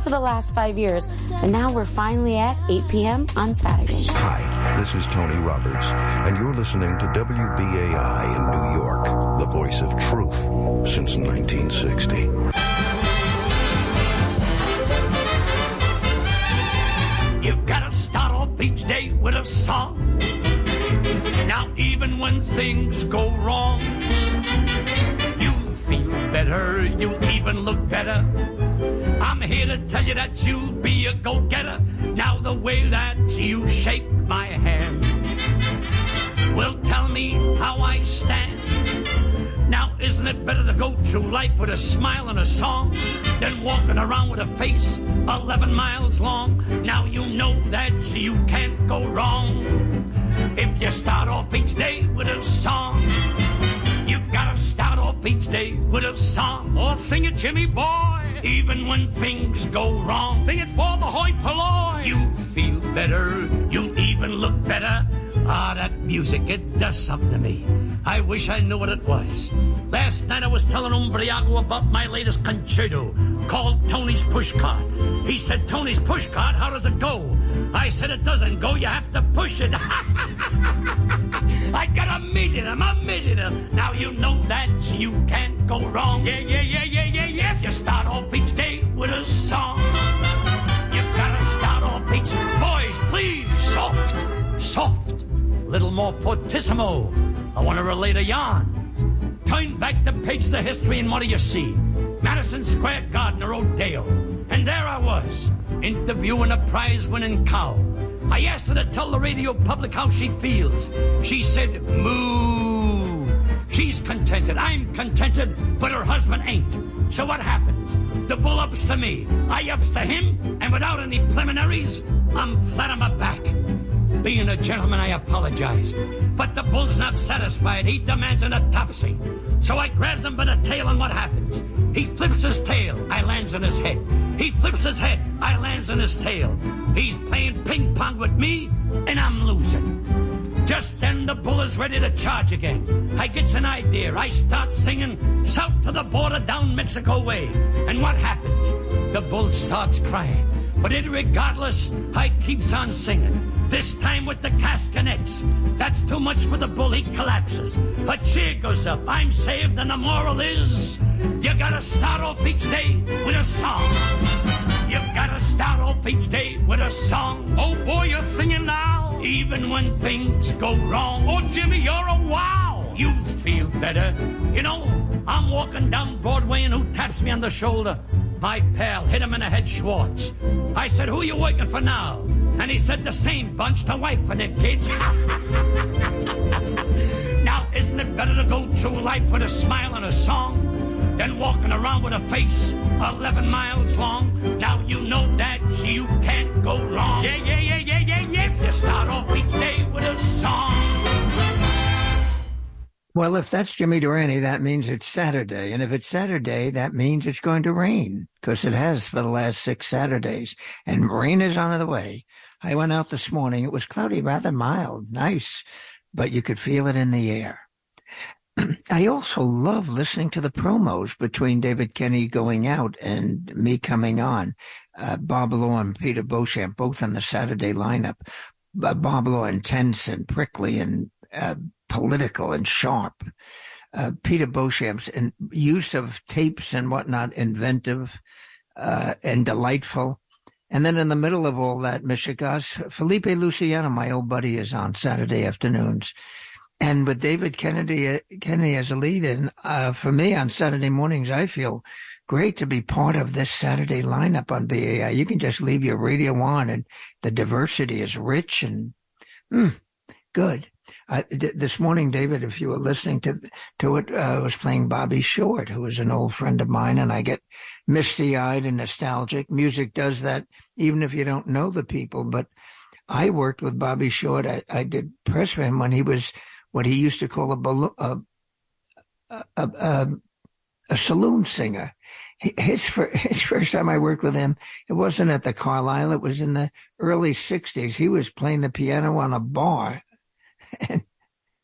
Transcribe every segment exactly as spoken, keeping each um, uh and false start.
for the last five years, and now we're finally at eight p.m. on Saturdays. Hi, this is Tony Roberts, and you're listening to W B A I in New York, the voice of truth since nineteen sixty. You've got to start off each day with a song. Now, even when things go wrong, you feel better, you even look better. I'm here to tell you that you'll be a go-getter. Now, the way that you shake my hand will tell me how I stand. Now, isn't it better to go through life with a smile and a song than walking around with a face eleven miles long? Now you know that you can't go wrong if you start off each day with a song. You've got to start off each day with a song. Or sing it, Jimmy boy, even when things go wrong. Sing it for the hoi polloi. You feel better, you even look better. Ah, that music, it does something to me. I wish I knew what it was. Last night I was telling Umbriago about my latest concerto called Tony's Pushcart. He said, Tony's Pushcart, how does it go? I said, it doesn't go, you have to push it. I got a million, I'm a million. Now you know that you can't go wrong. Yeah, yeah, yeah, yeah, yeah, yes. You start off each day with a song. You've got to start off each... Boys, please, soft, soft. Little more fortissimo. I want to relate a yarn. Turn back the pages of history and what do you see? Madison Square Garden or Rodeo. And there I was, interviewing a prize-winning cow. I asked her to tell the radio public how she feels. She said, moo. She's contented, I'm contented, but her husband ain't. So what happens? The bull ups to me, I ups to him, and without any preliminaries, I'm flat on my back. Being a gentleman, I apologized. But the bull's not satisfied. He demands an autopsy. So I grabs him by the tail, and what happens? He flips his tail. I lands on his head. He flips his head. I lands on his tail. He's playing ping pong with me, and I'm losing. Just then, the bull is ready to charge again. I gets an idea. I start singing, south to the border, down Mexico way. And what happens? The bull starts crying. But irregardless, I keeps on singing. This time with the castanets. That's too much for the bull, he collapses. A cheer goes up, I'm saved, and the moral is, you gotta start off each day with a song. You've gotta start off each day with a song. Oh boy, you're singing now, even when things go wrong. Oh Jimmy, you're a wow. You feel better. You know, I'm walking down Broadway and who taps me on the shoulder? My pal, hit him in the head, Schwartz. I said, who are you working for now? And he said, the same bunch, the wife and their kids. Now, isn't it better to go through life with a smile and a song than walking around with a face eleven miles long? Now, you know that you can't go wrong. Yeah, yeah, yeah, yeah, yeah, yes. You start off each day with a song. Well, if that's Jimmy Durante, that means it's Saturday. And if it's Saturday, that means it's going to rain, because it has for the last six Saturdays. And rain is on the way. I went out this morning. It was cloudy, rather mild, nice, but you could feel it in the air. I also love listening to the promos between David Kenny going out and me coming on. Uh, Bob Law and Peter Beauchamp, both in the Saturday lineup. Uh, Bob Law intense and prickly and uh, political and sharp. Uh, Peter Beauchamp's in use of tapes and whatnot, inventive uh, and delightful. And then in the middle of all that, Michigas, Felipe Luciano, my old buddy, is on Saturday afternoons. And with David Kennedy, Kennedy as a lead in, uh, for me on Saturday mornings, I feel great to be part of this Saturday lineup on B A I. You can just leave your radio on and the diversity is rich and mm, good. Uh, th- this morning, David, if you were listening to to it, uh, I was playing Bobby Short, who is an old friend of mine, and I get misty-eyed and nostalgic. Music does that, even if you don't know the people. But I worked with Bobby Short. I, I did press for him when he was what he used to call a balloon, a, a, a, a saloon singer. His, his first time I worked with him, it wasn't at the Carlisle. It was in the early sixties. He was playing the piano on a bar. And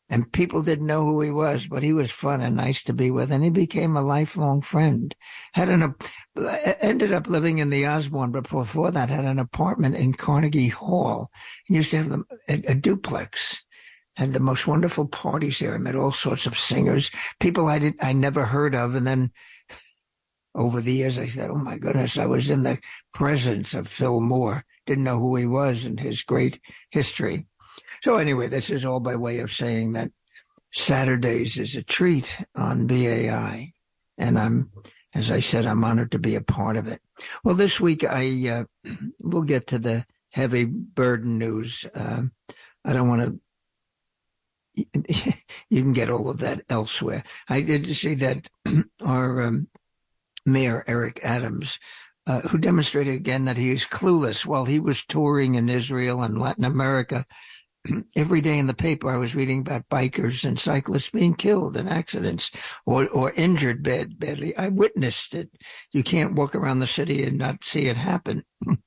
And people didn't know who he was, but he was fun and nice to be with. And he became a lifelong friend. Had an, ended up living in the Osborne, but before that had an apartment in Carnegie Hall. He used to have a, a duplex. Had the most wonderful parties there. I met all sorts of singers, people I did I never heard of. And then over the years, I said, oh, my goodness, I was in the presence of Phil Moore. Didn't know who he was and his great history. So anyway, this is all by way of saying that Saturdays is a treat on B A I. And I'm, as I said, I'm honored to be a part of it. Well, this week, I uh, we'll get to the heavy burden news. Uh, I don't want to. You can get all of that elsewhere. I did see that our um, Mayor Eric Adams, uh, who demonstrated again that he is clueless while he was touring in Israel and Latin America. Every day in the paper, I was reading about bikers and cyclists being killed in accidents or, or injured bad, badly. I witnessed it. You can't walk around the city and not see it happen.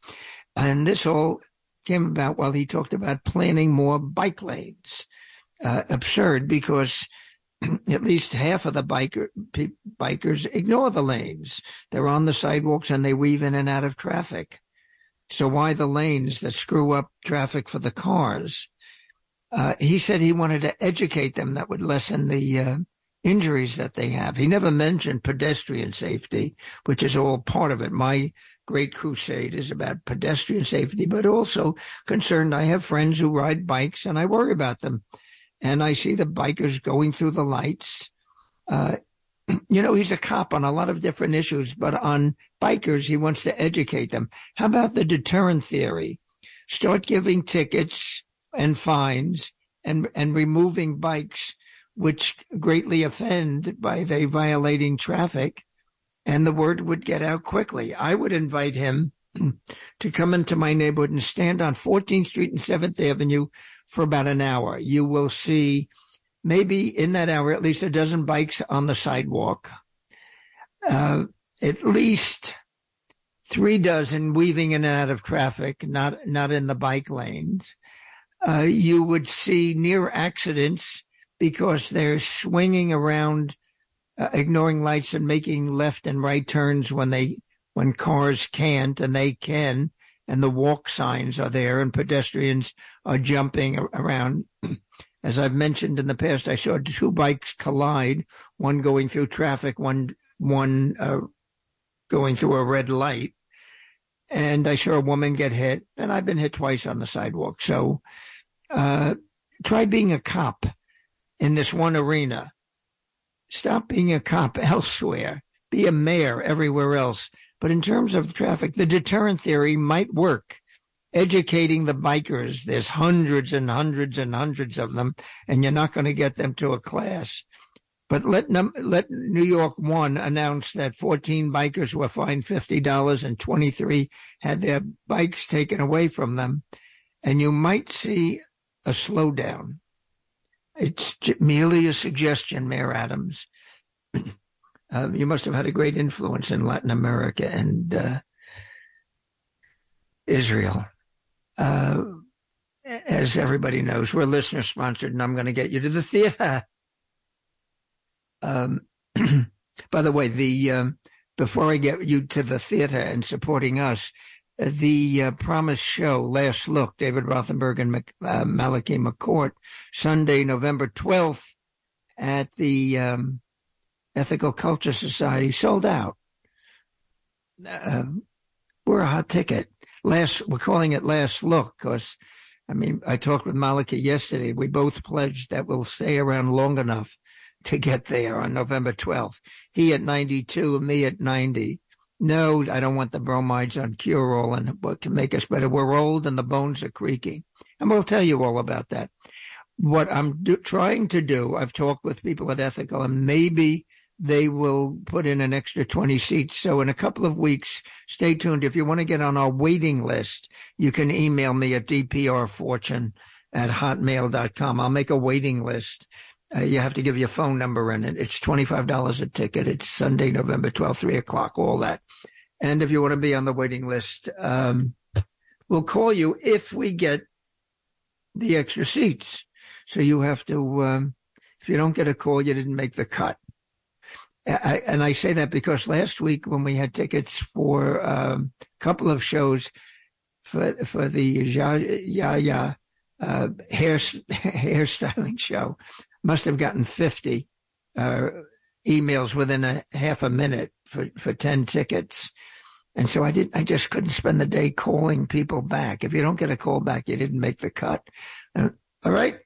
And this all came about while he talked about planning more bike lanes. Uh, absurd, because at least half of the biker, pe- bikers ignore the lanes. They're on the sidewalks and they weave in and out of traffic. So why the lanes that screw up traffic for the cars? Uh, he said he wanted to educate them. That would lessen the uh, injuries that they have. He never mentioned pedestrian safety, which is all part of it. My great crusade is about pedestrian safety, but also concerned. I have friends who ride bikes and I worry about them. And I see the bikers going through the lights. Uh, you know, he's a cop on a lot of different issues, but on bikers, he wants to educate them. How about the deterrent theory? Start giving tickets and fines and, and removing bikes which greatly offend by they violating traffic, and the word would get out quickly. I would invite him to come into my neighborhood and stand on fourteenth Street and seventh Avenue for about an hour. You will see maybe in that hour at least a dozen bikes on the sidewalk, uh, at least three dozen weaving in and out of traffic, not not in the bike lanes. Uh, you would see near accidents because they're swinging around, uh, ignoring lights and making left and right turns when they when cars can't, and they can. And the walk signs are there and pedestrians are jumping around. As I've mentioned in the past, I saw two bikes collide, one going through traffic, one, one, uh, going through a red light. And I saw a woman get hit, and I've been hit twice on the sidewalk. So, uh, try being a cop in this one arena. Stop being a cop elsewhere. Be a mayor everywhere else. But in terms of traffic, the deterrent theory might work. Educating the bikers, there's hundreds and hundreds and hundreds of them, and you're not going to get them to a class. But let let New York One announce that fourteen bikers were fined fifty dollars and twenty-three had their bikes taken away from them, and you might see a slowdown. It's merely a suggestion, Mayor Adams. Uh, you must have had a great influence in Latin America and uh, Israel. Uh, as everybody knows, we're listener sponsored, and I'm going to get you to the theater. Um, by the way, the um, before I get you to the theater and supporting us, uh, the uh, Promise Show, Last Look, David Rothenberg and Mac, uh, Malachi McCourt, Sunday, November twelfth at the um, Ethical Culture Society, sold out. Uh, we're a hot ticket. Last, we're calling it Last Look because, I mean, I talked with Malachi yesterday. We both pledged that we'll stay around long enough to get there on November twelfth. He at ninety-two and me at ninety. No, I don't want the bromides on Cure-All and what can make us better. We're old and the bones are creaking. And we'll tell you all about that. What I'm do, trying to do, I've talked with people at Ethical, and maybe they will put in an extra twenty seats. So in a couple of weeks, stay tuned. If you want to get on our waiting list, you can email me at d p r fortune at hotmail dot com. I'll make a waiting list. Uh, you have to give your phone number in it. It's twenty-five dollars a ticket. It's Sunday, November twelfth, three o'clock, all that. And if you want to be on the waiting list, um, we'll call you if we get the extra seats. So you have to, um, if you don't get a call, you didn't make the cut. I, and I say that because last week when we had tickets for um, a couple of shows for for the Ya Ya, ya uh, hair hairstyling show, must have gotten fifty uh, emails within a half a minute for, for ten tickets. And so I didn't, I just couldn't spend the day calling people back. If you don't get a call back, you didn't make the cut. Uh, all right.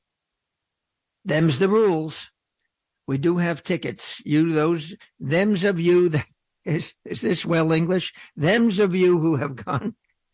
Them's the rules. We do have tickets. You, those, them's of you that is, is this well English? Them's of you who have gone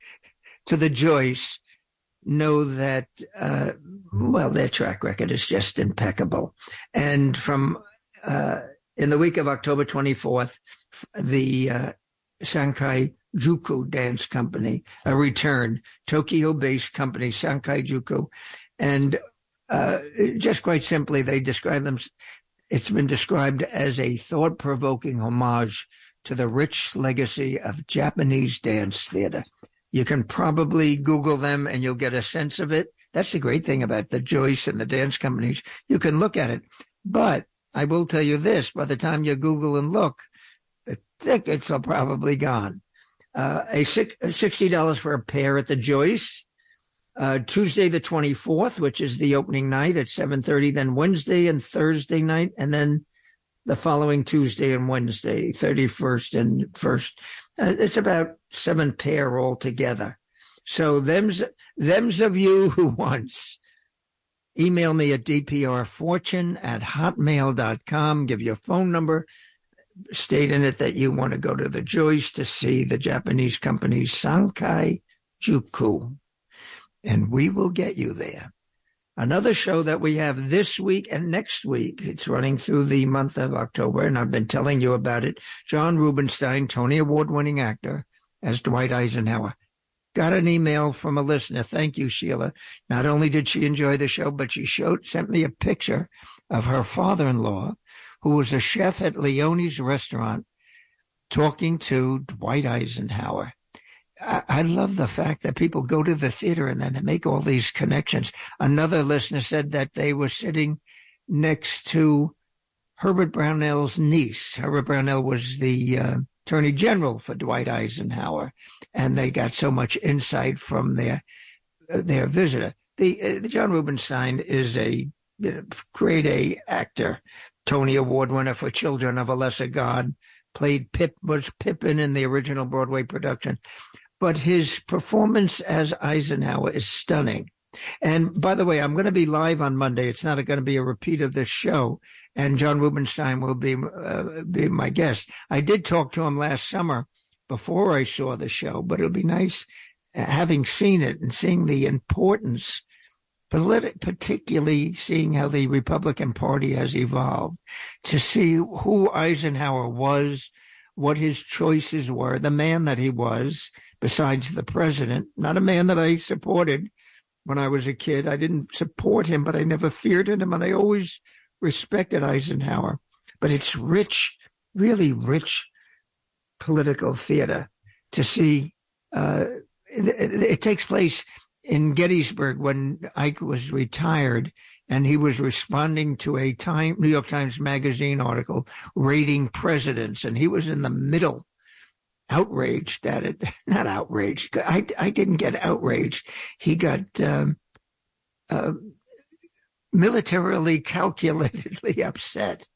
to the Joyce know that, uh, well, their track record is just impeccable. And from, uh, in the week of October twenty-fourth, the, uh, Sankai Juku Dance Company, a return, Tokyo-based company, Sankai Juku. And uh, just quite simply, they describe them, it's been described as a thought-provoking homage to the rich legacy of Japanese dance theater. You can probably Google them and you'll get a sense of it. That's the great thing about the Joyce and the dance companies. You can look at it. But I will tell you this, by the time you Google and look, the tickets are probably gone. Uh, a six, sixty dollars for a pair at the Joyce. Uh, Tuesday the twenty-fourth, which is the opening night at seven thirty, then Wednesday and Thursday night, and then the following Tuesday and Wednesday, thirty-first and first. Uh, it's about seven pair altogether. So them's, them's of you who wants, email me at d p r fortune at hotmail dot com, give your phone number, state in it that you want to go to the Joyce to see the Japanese company Sankai Juku, and we will get you there. Another show that we have this week and next week, it's running through the month of October, and I've been telling you about it. John Rubinstein, Tony Award-winning actor, as Dwight Eisenhower. Got an email from a listener. Thank you, Sheila. Not only did she enjoy the show, but she showed, sent me a picture of her father-in-law, who was a chef at Leone's restaurant, talking to Dwight Eisenhower. I, I love the fact that people go to the theater and then make all these connections. Another listener said that they were sitting next to Herbert Brownell's niece. Herbert Brownell was the uh, Attorney General for Dwight Eisenhower, and they got so much insight from their uh, their visitor. The, uh, the John Rubinstein is a you know, grade A actor. Tony Award winner for Children of a Lesser God, played Pip, was Pippin in the original Broadway production. But his performance as Eisenhower is stunning. And by the way, I'm going to be live on Monday. It's not going to be a repeat of this show, and John Rubinstein will be, uh, be my guest. I did talk to him last summer before I saw the show, but it'll be nice having seen it and seeing the importance, particularly seeing how the Republican Party has evolved, to see who Eisenhower was, what his choices were, the man that he was, besides the president, not a man that I supported when I was a kid. I didn't support him, but I never feared him, and I always respected Eisenhower. But it's rich, really rich political theater to see. Uh, it, it, it takes place in Gettysburg when Ike was retired, and he was responding to a Time, New York Times Magazine article rating presidents, and he was in the middle, outraged at it. Not outraged. I, I didn't get outraged. He got um, uh, militarily calculatedly upset.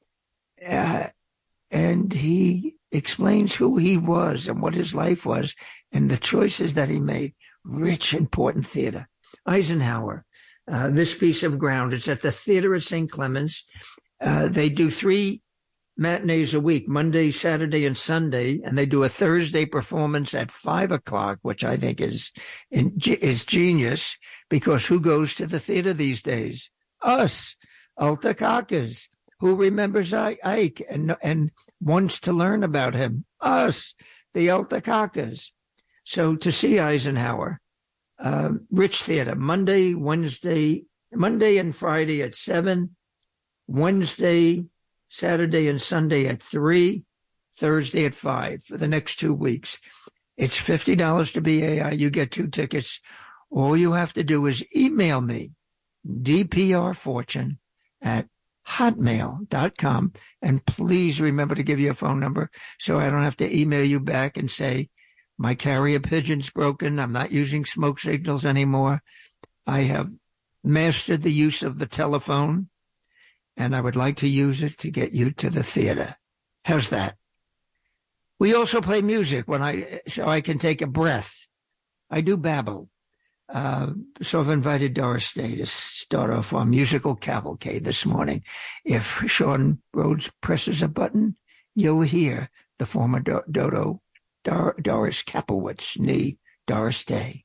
Uh, and he explains who he was and what his life was and the choices that he made. Rich, important theater. Eisenhower, uh, this piece of ground is at the Theater at Saint Clements. Uh, they do three matinees a week, Monday, Saturday, and Sunday, and they do a Thursday performance at five o'clock, which I think is is genius, because who goes to the theater these days? Us, Alta Kakas. Who remembers Ike and and wants to learn about him? Us, the Alta Kakas. So to see Eisenhower, uh, rich theater, Monday, Wednesday, Monday and Friday at seven, Wednesday, Saturday and Sunday at three, Thursday at five for the next two weeks. It's fifty dollars to B A I. You get two tickets. All you have to do is email me, D P R Fortune at hotmail dot com. And please remember to give your phone number so I don't have to email you back and say, my carrier pigeon's broken. I'm not using smoke signals anymore. I have mastered the use of the telephone, and I would like to use it to get you to the theater. How's that? We also play music when I, so I can take a breath. I do babble. Uh, so I've invited Doris Day to start off our musical cavalcade this morning. If Sean Rhodes presses a button, you'll hear the former Do- Dodo, Dor- Doris Kapowitz, nee Doris Day.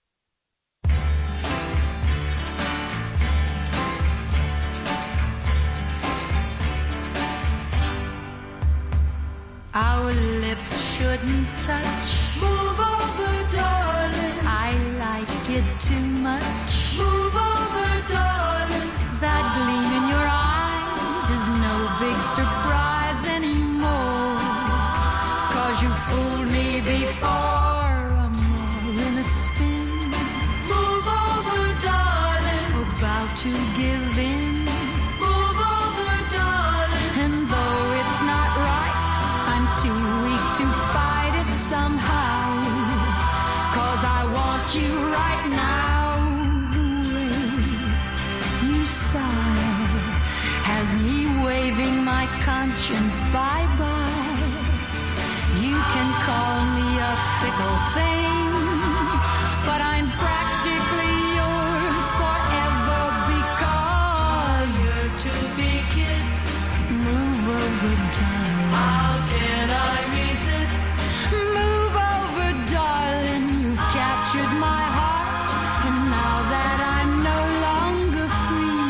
Our lips shouldn't touch. Move over, darling. I like it too much. Move over, darling. That gleam in your eyes is no big surprise anymore. 'Cause you fooled me before. I'm all in a spin. Move over, darling. About to give in. Move over, darling. And though it's not right, I'm too weak to fight it somehow. 'Cause I want you right now. The way you sigh has me waving my conscience bye-bye. You can call me a fickle thing, but I'm practically yours forever because you're to be kissed. Move over, darling. How can I resist? Move over, darling. You've captured my heart, and now that I'm no longer free,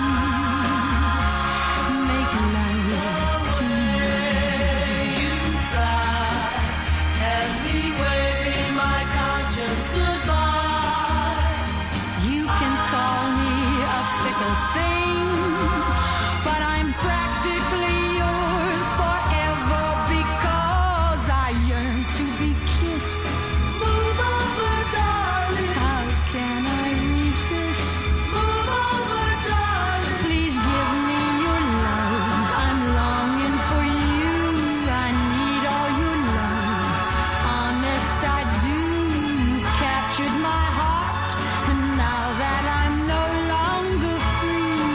make love to me. You sigh as me waving my conscience goodbye. You can call me a fickle thing, but I'm practically yours forever because I yearn to be kissed. Move over, darling. How can I resist? Move over, darling. Please give me your love. I'm longing for you. I need all your love. Honest, I do. You've captured my heart, and now that I'm no longer free,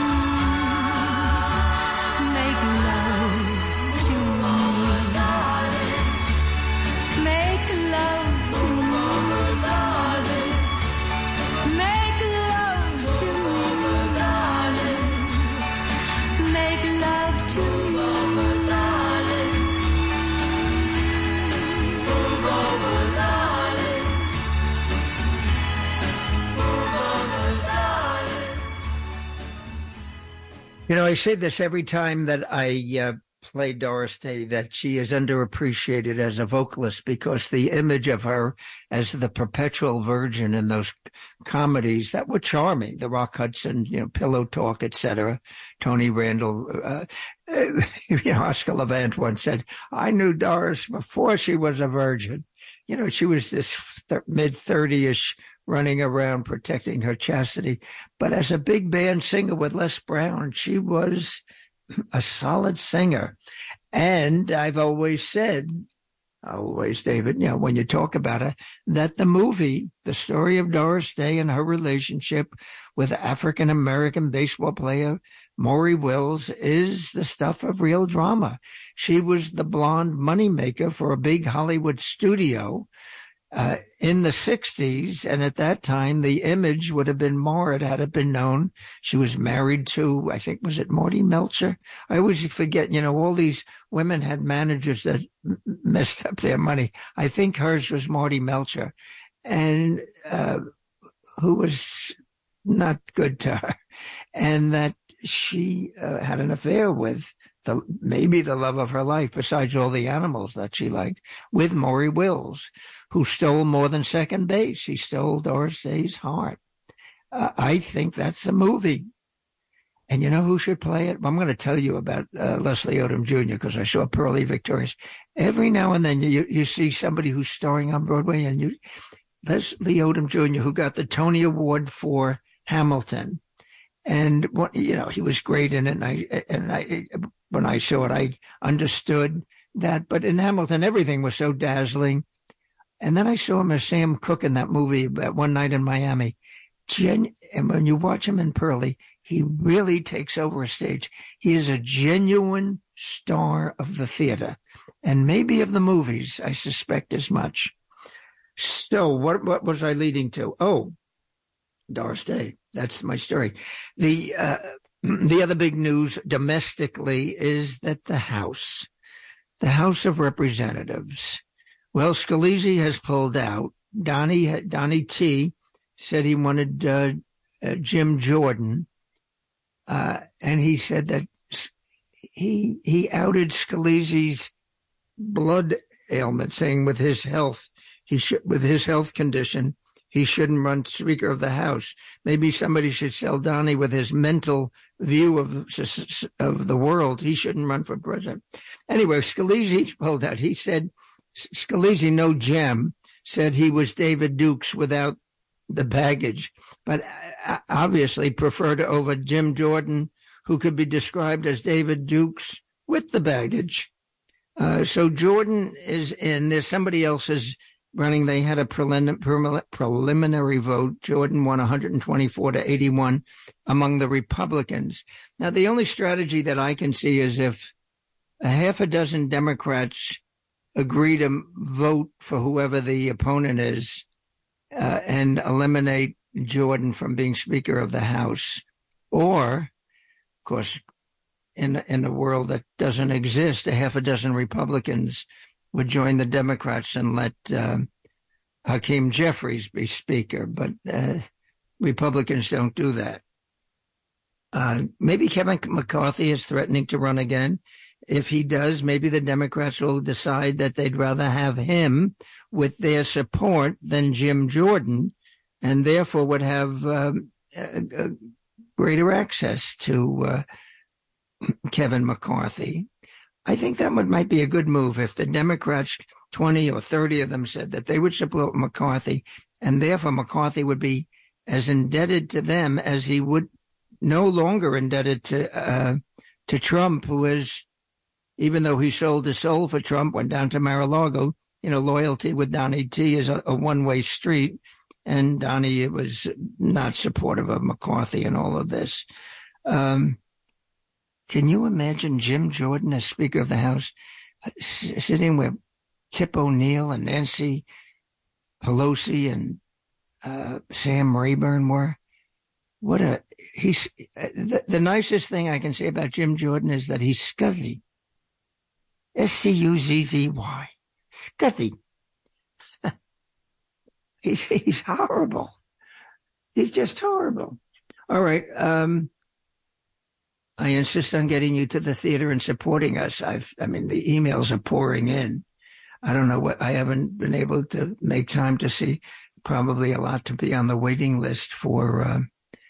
make love to me. Make love to me. Make love to me. Make love to me. Move over, darling. Move over, darling. You know, I say this every time that I uh, play Doris Day, that she is underappreciated as a vocalist because the image of her as the perpetual virgin in those comedies that were charming, the Rock Hudson, you know, Pillow Talk, et cetera. Tony Randall, uh, you know, Oscar Levant once said, I knew Doris before she was a virgin. You know, she was this th- mid-thirty-ish running around protecting her chastity. But as a big band singer with Les Brown, she was a solid singer. And I've always said, always, David, you know, when you talk about her, that the movie, the story of Doris Day and her relationship with African-American baseball player Maury Wills is the stuff of real drama. She was the blonde moneymaker for a big Hollywood studio uh, in the sixties. And at that time, the image would have been marred had it been known she was married to, I think, was it Morty Melcher? I always forget, you know, all these women had managers that m- messed up their money. I think hers was Morty Melcher, and uh, who was not good to her. And that she uh, had an affair with the maybe the love of her life, besides all the animals that she liked, with Maury Wills, who stole more than second base. He stole Doris Day's heart. Uh, I think that's a movie. And you know who should play it? I'm going to tell you about uh, Leslie Odom Junior because I saw Pearly Victorious. Every now and then you, you see somebody who's starring on Broadway, and you, Leslie Odom Junior, who got the Tony Award for Hamilton. And what, you know, he was great in it. And I, and I, when I saw it, I understood that. But in Hamilton, everything was so dazzling. And then I saw him as Sam Cooke in that movie, that One Night in Miami. Gen- and when you watch him in Pearly, he really takes over a stage. He is a genuine star of the theater, and maybe of the movies. I suspect as much. So what, what was I leading to? Oh, Doris Day. That's my story. The, uh, the other big news domestically is that the House, the House of Representatives, well, Scalise has pulled out. Donnie, Donnie T said he wanted, uh, uh, Jim Jordan. Uh, and he said that he, he outed Scalise's blood ailment, saying with his health, he should, with his health condition, he shouldn't run Speaker of the House. Maybe somebody should tell Donnie with his mental view of, of the world, he shouldn't run for president. Anyway, Scalise pulled out. He said, Scalise, no gem, said he was David Dukes without the baggage, but obviously preferred over Jim Jordan, who could be described as David Dukes with the baggage. Uh, so Jordan is in. There's somebody else is running. They had a prelim- preliminary vote. Jordan won one twenty-four to eighty-one among the Republicans. Now, the only strategy that I can see is if a half a dozen Democrats agree to vote for whoever the opponent is, uh, and eliminate Jordan from being Speaker of the House. Or, of course, in, in a world that doesn't exist, a half a dozen Republicans would join the Democrats and let uh, Hakeem Jeffries be Speaker. But uh, Republicans don't do that. Uh, maybe Kevin McCarthy is threatening to run again. If he does, maybe the Democrats will decide that they'd rather have him with their support than Jim Jordan, and therefore would have um, a, a greater access to uh, Kevin McCarthy. I think that would, might be a good move if the Democrats, twenty or thirty of them, said that they would support McCarthy, and therefore McCarthy would be as indebted to them as he would no longer indebted to uh, to Trump, who is, even though he sold his soul for Trump, went down to Mar-a-Lago. You know, loyalty with Donnie T is a, a one-way street, and Donnie was not supportive of McCarthy and all of this. Um, can you imagine Jim Jordan as Speaker of the House, s- sitting where Tip O'Neill and Nancy Pelosi and uh, Sam Rayburn were? What a he's the, the nicest thing I can say about Jim Jordan is that he's scuzzy. S C U Z Z Y. Scuzzy. he's, he's horrible. He's just horrible. All right. Um, I insist on getting you to the theater and supporting us. I've, I mean, the emails are pouring in. I don't know what, I haven't been able to make time to see. Probably a lot to be on the waiting list for, uh,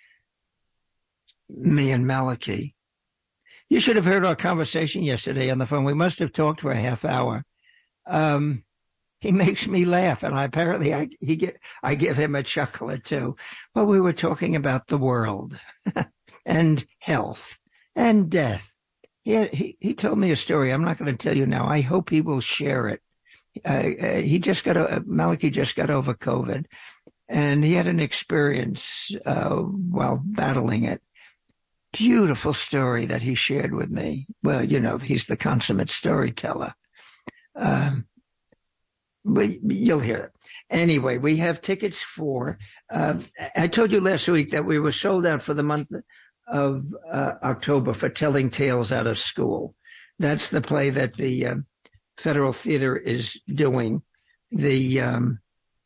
me and Malachi. You should have heard our conversation yesterday on the phone. We must have talked for a half hour. Um, he makes me laugh, and I apparently I he get I give him a chuckle or two. But we were talking about the world and health and death. He he he told me a story. I'm not going to tell you now. I hope he will share it. Uh, uh, he just got uh, Malachi just got over COVID, and he had an experience uh, while battling it. Beautiful story that he shared with me. Well, you know, he's the consummate storyteller. Um, but you'll hear it. Anyway, we have tickets for, uh, I told you last week that we were sold out for the month of uh, October for Telling Tales Out of School. That's the play that the uh, Federal Theater is doing. The um,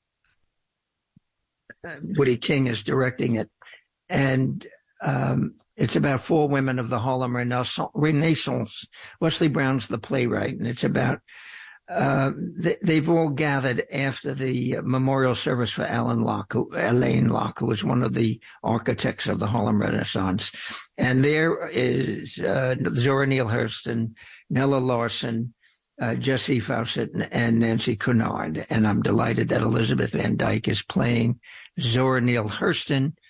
Woody King is directing it. And um, it's about four women of the Harlem Renaissance. Wesley Brown's the playwright, and it's about uh, they, they've all gathered after the memorial service for Alan Locke, who, Elaine Locke, who was one of the architects of the Harlem Renaissance. And there is uh, Zora Neale Hurston, Nella Larson, uh, Jesse Fawcett, and, and Nancy Cunard. And I'm delighted that Elizabeth Van Dyke is playing Zora Neale Hurston.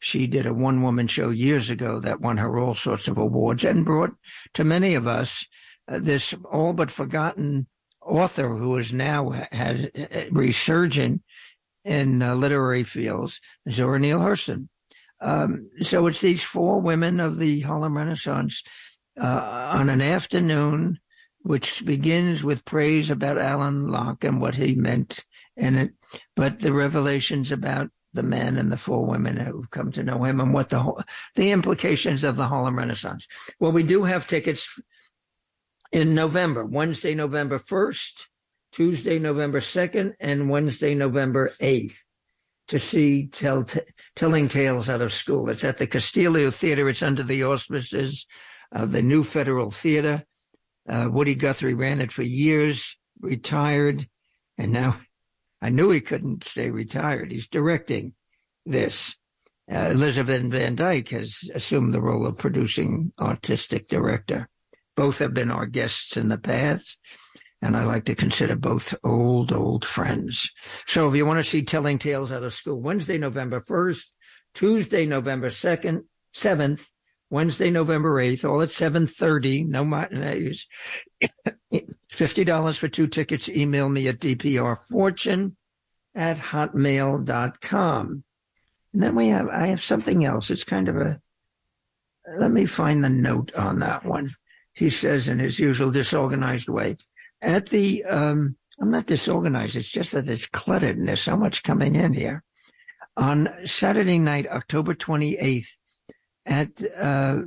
She did a one-woman show years ago that won her all sorts of awards and brought to many of us uh, this all but forgotten author who is now has uh, resurgent in uh, literary fields, Zora Neale Hurston. Um, so it's these four women of the Harlem Renaissance uh, on an afternoon, which begins with praise about Alan Locke and what he meant in it, but the revelations about the men and the four women who've come to know him and what the whole, the implications of the Harlem Renaissance. Well, we do have tickets in November, Wednesday, November first, Tuesday, November second, and Wednesday, November eighth to see tell, t- Telling Tales Out of School. It's at the Castillo Theater. It's under the auspices of the New Federal Theater. Uh, Woody Guthrie ran it for years, retired, and now I knew he couldn't stay retired. He's directing this. Uh, Elizabeth Van Dyke has assumed the role of producing artistic director. Both have been our guests in the past, and I like to consider both old, old friends. So if you want to see Telling Tales Out of School, Wednesday, November first, Tuesday, November second, seventh, Wednesday, November eighth, all at seven thirty, no matinees. fifty dollars for two tickets. Email me at d p r fortune at hotmail dot com. And then we have, I have something else. It's kind of a, let me find the note on that one. He says in his usual disorganized way, at the, um, I'm not disorganized. It's just that it's cluttered and there's so much coming in here. On Saturday night, October twenty-eighth, at uh,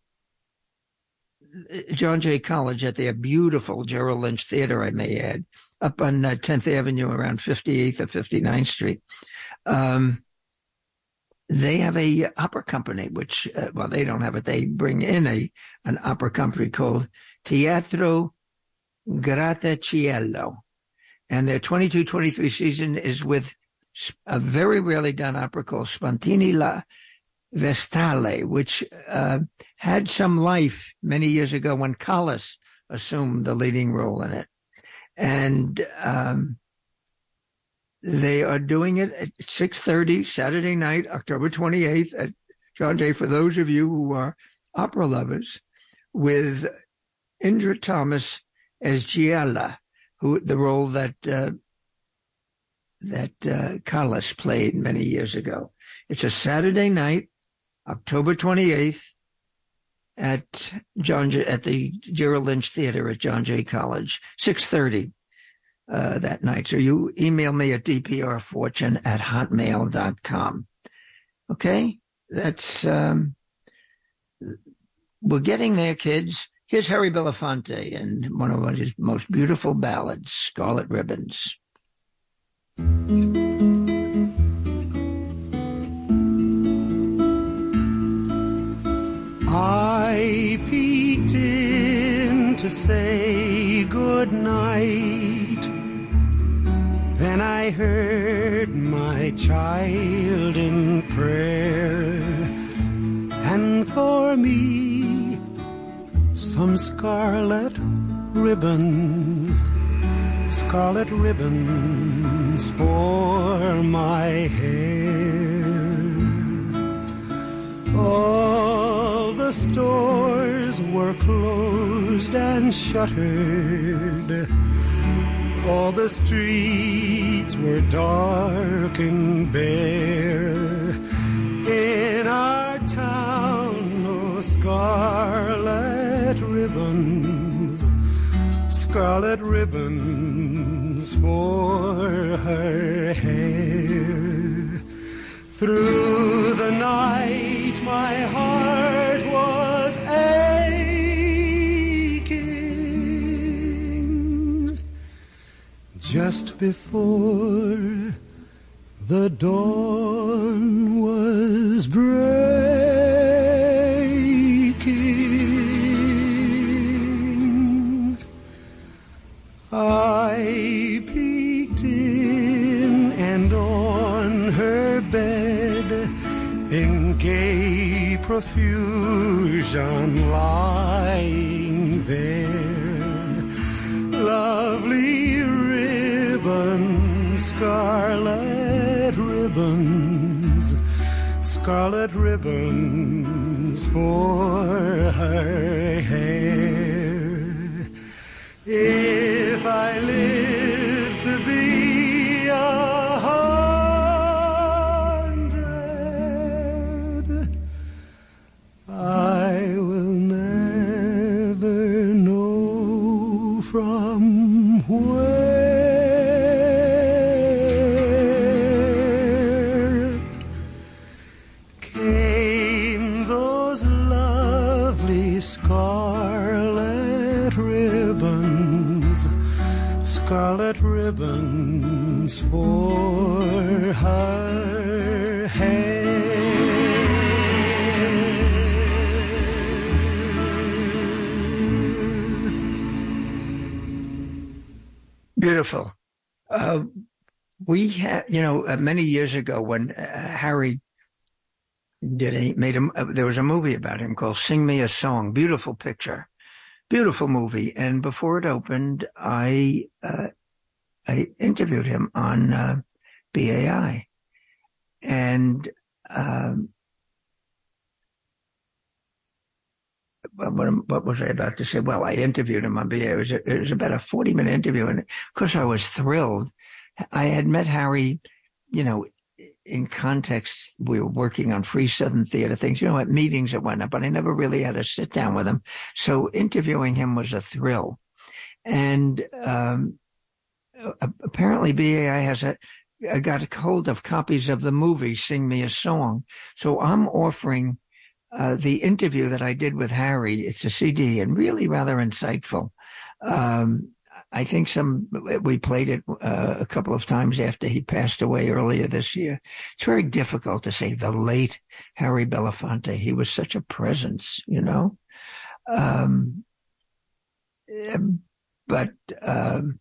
John Jay College at their beautiful Gerald Lynch Theater, I may add, up on uh, tenth Avenue around fifty-eighth or fifty-ninth Street. Um, they have a opera company, which, uh, well, they don't have it. They bring in a an opera company called Teatro Grattacielo. And their twenty-two twenty-three season is with a very rarely done opera called Spontini la Vestale, which uh, had some life many years ago when Callas assumed the leading role in it. And um, they are doing it at six thirty Saturday night, October twenty-eighth at John Jay, for those of you who are opera lovers, with Indra Thomas as Giella, who the role that uh, that uh, Callas played many years ago. It's a Saturday night, October twenty-eighth, at John J- at the Gerald Lynch Theater at John Jay College, six thirty uh, that night. So you email me at d p r fortune at hotmail dot com. Okay, that's um, we're getting there, kids. Here's Harry Belafonte and one of his most beautiful ballads, Scarlet Ribbons. I peeked in to say good night. Then I heard my child in prayer, and for me some scarlet ribbons, scarlet ribbons for my hair. All the stores were closed and shuttered. All the streets were dark and bare. In our town, no scarlet ribbons, scarlet ribbons for her hair. Through the night my heart was aching. Just before the dawn was breaking, I peeked in, and on her bed in gay profusion lying there, lovely ribbons, scarlet ribbons, scarlet ribbons for her hair. If I live to be a hundred, I will never know from where scarlet ribbons, scarlet ribbons for her hair. Beautiful. Uh, we had, you know, uh, many years ago when uh, Harry did he made him uh, there was a movie about him called Sing Me a Song. Beautiful picture, beautiful movie. And before it opened, I uh, I interviewed him on uh, B A I, and um, what, what was I about to say? Well, I interviewed him on B A I. It was, a, it was about a forty minute interview, and of course I was thrilled. I had met Harry, you know, in context, we were working on Free Southern Theater things, you know, at meetings and whatnot, but I never really had a sit down with him. So interviewing him was a thrill. And um, apparently B A I has a, I got a hold of copies of the movie Sing Me a Song. So I'm offering uh, the interview that I did with Harry. It's a C D and really rather insightful. Um, I think some, we played it uh, a couple of times after he passed away earlier this year. It's very difficult to say the late Harry Belafonte. He was such a presence, you know. Um, but um,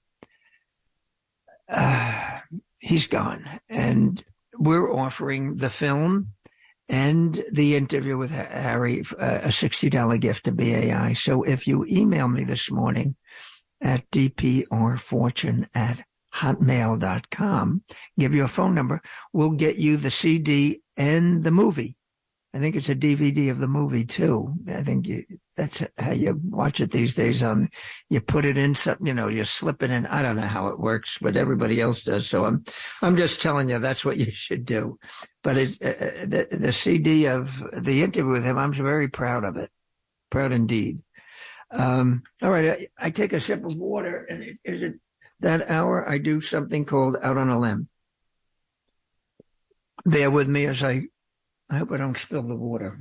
uh, he's gone. And we're offering the film and the interview with Harry, uh, a sixty dollars gift to B A I. So if you email me this morning, at dprfortune at hotmail dot com. Give you a phone number. We'll get you the C D and the movie. I think it's a D V D of the movie too. I think you, that's how you watch it these days. On you put it in something, you know, you slip it in. I don't know how it works, but everybody else does. So I'm, I'm just telling you that's what you should do. But it, uh, the, the C D of the interview with him, I'm very proud of it. Proud indeed. Um, all right. I, I take a sip of water, and it, is it that hour I do something called Out on a Limb. Bear with me as I, I hope I don't spill the water.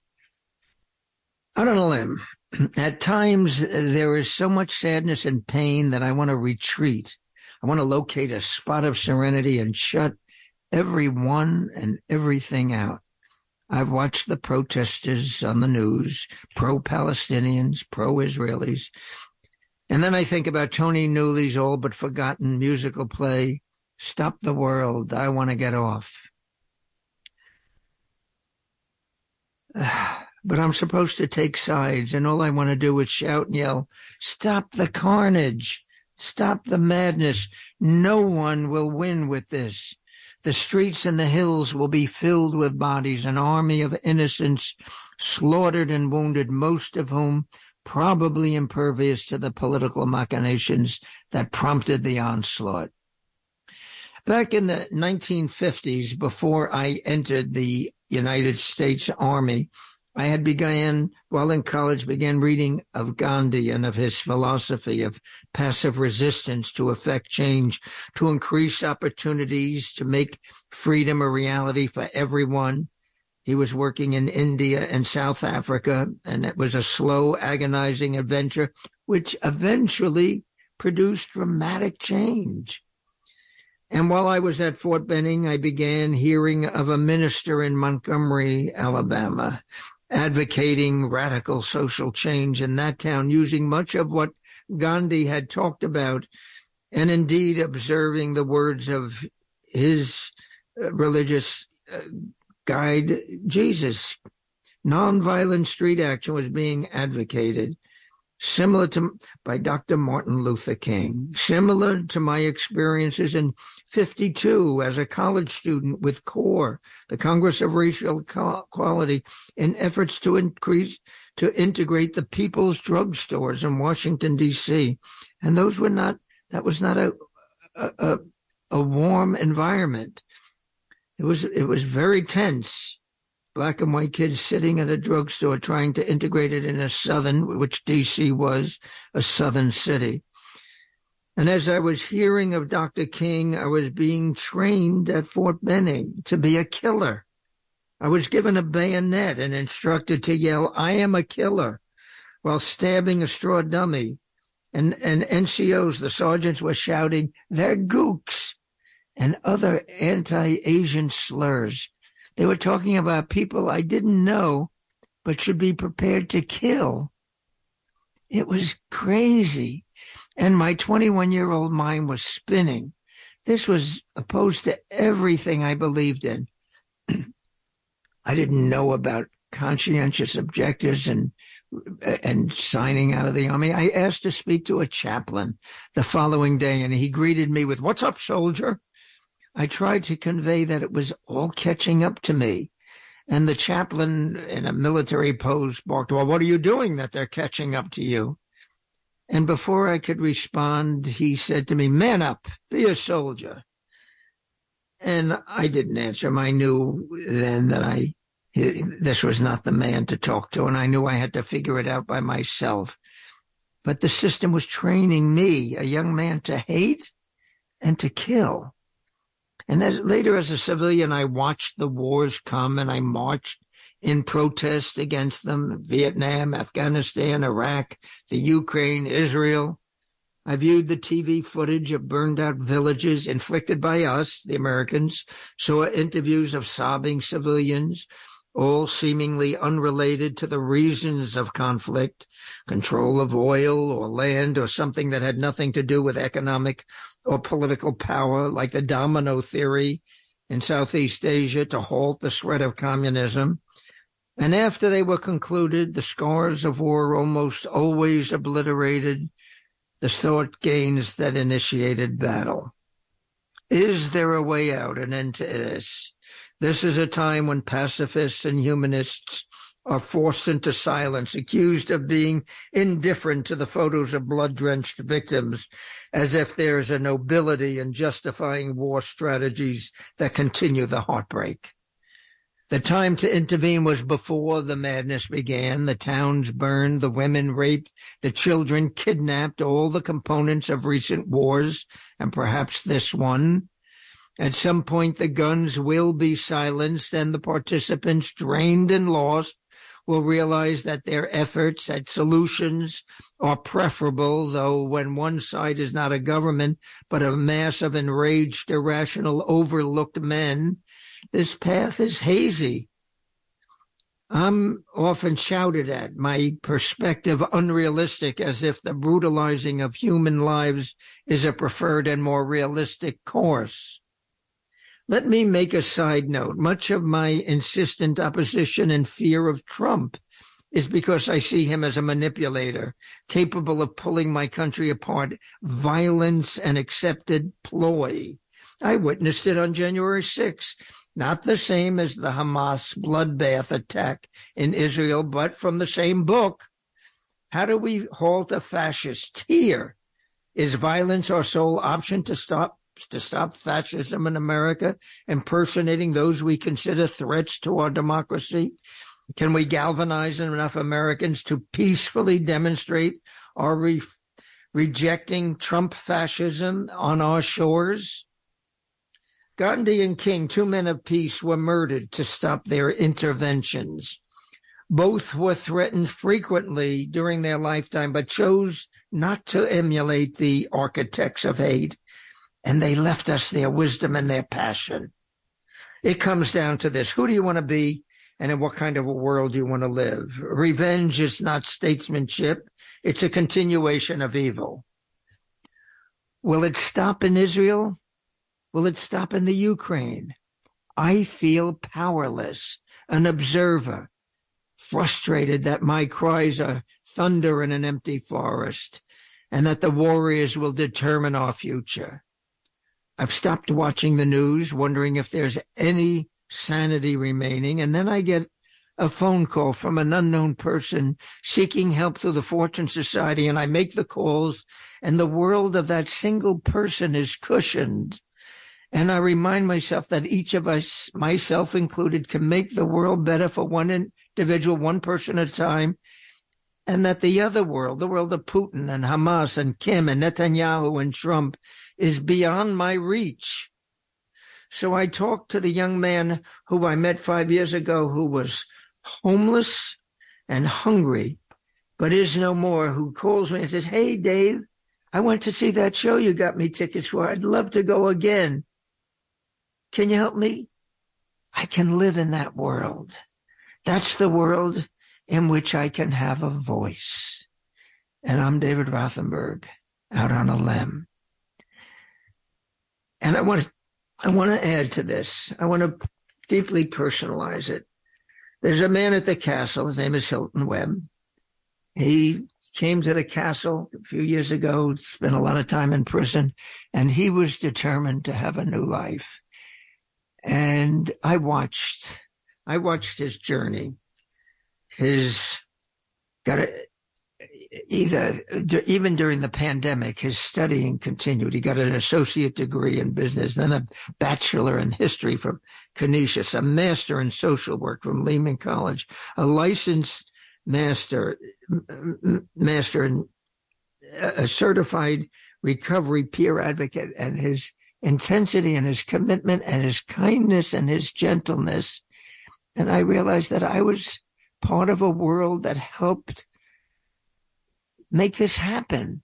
Out on a limb. At times there is so much sadness and pain that I want to retreat. I want to locate a spot of serenity and shut everyone and everything out. I've watched the protesters on the news, pro-Palestinians, pro-Israelis. And then I think about Tony Newley's all but forgotten musical play, Stop the World, I Want to Get Off. But I'm supposed to take sides, and all I want to do is shout and yell, stop the carnage, stop the madness. No one will win with this. The streets and the hills will be filled with bodies, an army of innocents slaughtered and wounded, most of whom probably impervious to the political machinations that prompted the onslaught. Back in the nineteen fifties, before I entered the United States Army, I had begun, while in college, began reading of Gandhi and of his philosophy of passive resistance to effect change, to increase opportunities, to make freedom a reality for everyone. He was working in India and South Africa, and it was a slow, agonizing adventure, which eventually produced dramatic change. And while I was at Fort Benning, I began hearing of a minister in Montgomery, Alabama, advocating radical social change in that town, using much of what Gandhi had talked about, and indeed observing the words of his uh, religious uh, guide, Jesus. Nonviolent street action was being advocated. similar to, by Doctor Martin Luther King, similar to my experiences in fifty-two as a college student with CORE, the Congress of Racial Equality, in efforts to increase, to integrate the people's drugstores in Washington, D C. And those were not, that was not a, a, a warm environment. It was, it was very tense. Black and white kids sitting at a drugstore trying to integrate it in a southern, which D C was, a southern city. And as I was hearing of Doctor King, I was being trained at Fort Benning to be a killer. I was given a bayonet and instructed to yell, "I am a killer," while stabbing a straw dummy. And, and N C Os, the sergeants, were shouting, "They're gooks," and other anti-Asian slurs. They were talking about people I didn't know, but should be prepared to kill. It was crazy. And my twenty-one-year-old mind was spinning. This was opposed to everything I believed in. I didn't know about conscientious objectives and and signing out of the army. I asked to speak to a chaplain the following day, and he greeted me with, "What's up, soldier?" I tried to convey that it was all catching up to me. And the chaplain in a military pose barked, "Well, what are you doing that they're catching up to you?" And before I could respond, he said to me, "Man up, be a soldier." And I didn't answer him. I knew then that I, this was not the man to talk to, and I knew I had to figure it out by myself. But the system was training me, a young man, to hate and to kill. And as, later as a civilian, I watched the wars come and I marched in protest against them: Vietnam, Afghanistan, Iraq, the Ukraine, Israel. I viewed the T V footage of burned out villages inflicted by us, the Americans, saw interviews of sobbing civilians, all seemingly unrelated to the reasons of conflict, control of oil or land or something that had nothing to do with economic or political power, like the domino theory in Southeast Asia to halt the spread of communism. And after they were concluded, the scars of war almost always obliterated the thought gains that initiated battle. Is there a way out, an end to this? This is a time when pacifists and humanists are forced into silence, accused of being indifferent to the photos of blood-drenched victims, as if there is a nobility in justifying war strategies that continue the heartbreak. The time to intervene was before the madness began. The towns burned, the women raped, the children kidnapped, all the components of recent wars, and perhaps this one. At some point, the guns will be silenced, and the participants, drained and lost, will realize that their efforts at solutions are preferable, though when one side is not a government, but a mass of enraged, irrational, overlooked men, this path is hazy. I'm often shouted at, my perspective unrealistic, as if the brutalizing of human lives is a preferred and more realistic course. Let me make a side note. Much of my insistent opposition and fear of Trump is because I see him as a manipulator, capable of pulling my country apart, violence and accepted ploy. I witnessed it on January sixth. Not the same as the Hamas bloodbath attack in Israel, but from the same book. How do we halt a fascist here? Is violence our sole option to stop to stop fascism in America, impersonating those we consider threats to our democracy? Can we galvanize enough Americans to peacefully demonstrate our re- rejecting Trump fascism on our shores? Gandhi and King, two men of peace, were murdered to stop their interventions. Both were threatened frequently during their lifetime, but chose not to emulate the architects of hate, and they left us their wisdom and their passion. It comes down to this: who do you want to be, and in what kind of a world do you want to live? Revenge is not statesmanship. It's a continuation of evil. Will it stop in Israel? Will it stop in the Ukraine? I feel powerless, an observer, frustrated that my cries are thunder in an empty forest, and that the warriors will determine our future. I've stopped watching the news, wondering if there's any sanity remaining, and then I get a phone call from an unknown person seeking help through the Fortune Society, and I make the calls, and the world of that single person is cushioned. And I remind myself that each of us, myself included, can make the world better for one individual, one person at a time, and that the other world, the world of Putin and Hamas and Kim and Netanyahu and Trump, is beyond my reach. So I talked to the young man who I met five years ago who was homeless and hungry, but is no more, who calls me and says, "Hey, Dave, I went to see that show you got me tickets for. I'd love to go again. Can you help me?" I can live in that world. That's the world in which I can have a voice. And I'm David Rothenberg, out on a limb. And I want to, I want to add to this. I want to deeply personalize it. There's a man at the castle. His name is Hilton Webb. He came to the castle a few years ago, spent a lot of time in prison, and he was determined to have a new life. And I watched, I watched his journey. His, got a, either, even during the pandemic, his studying continued. He got an associate degree in business, then a bachelor in history from Canisius, a master in social work from Lehman College, a licensed master, master in a certified recovery peer advocate, and his intensity and his commitment and his kindness and his gentleness. And I realized that I was part of a world that helped make this happen.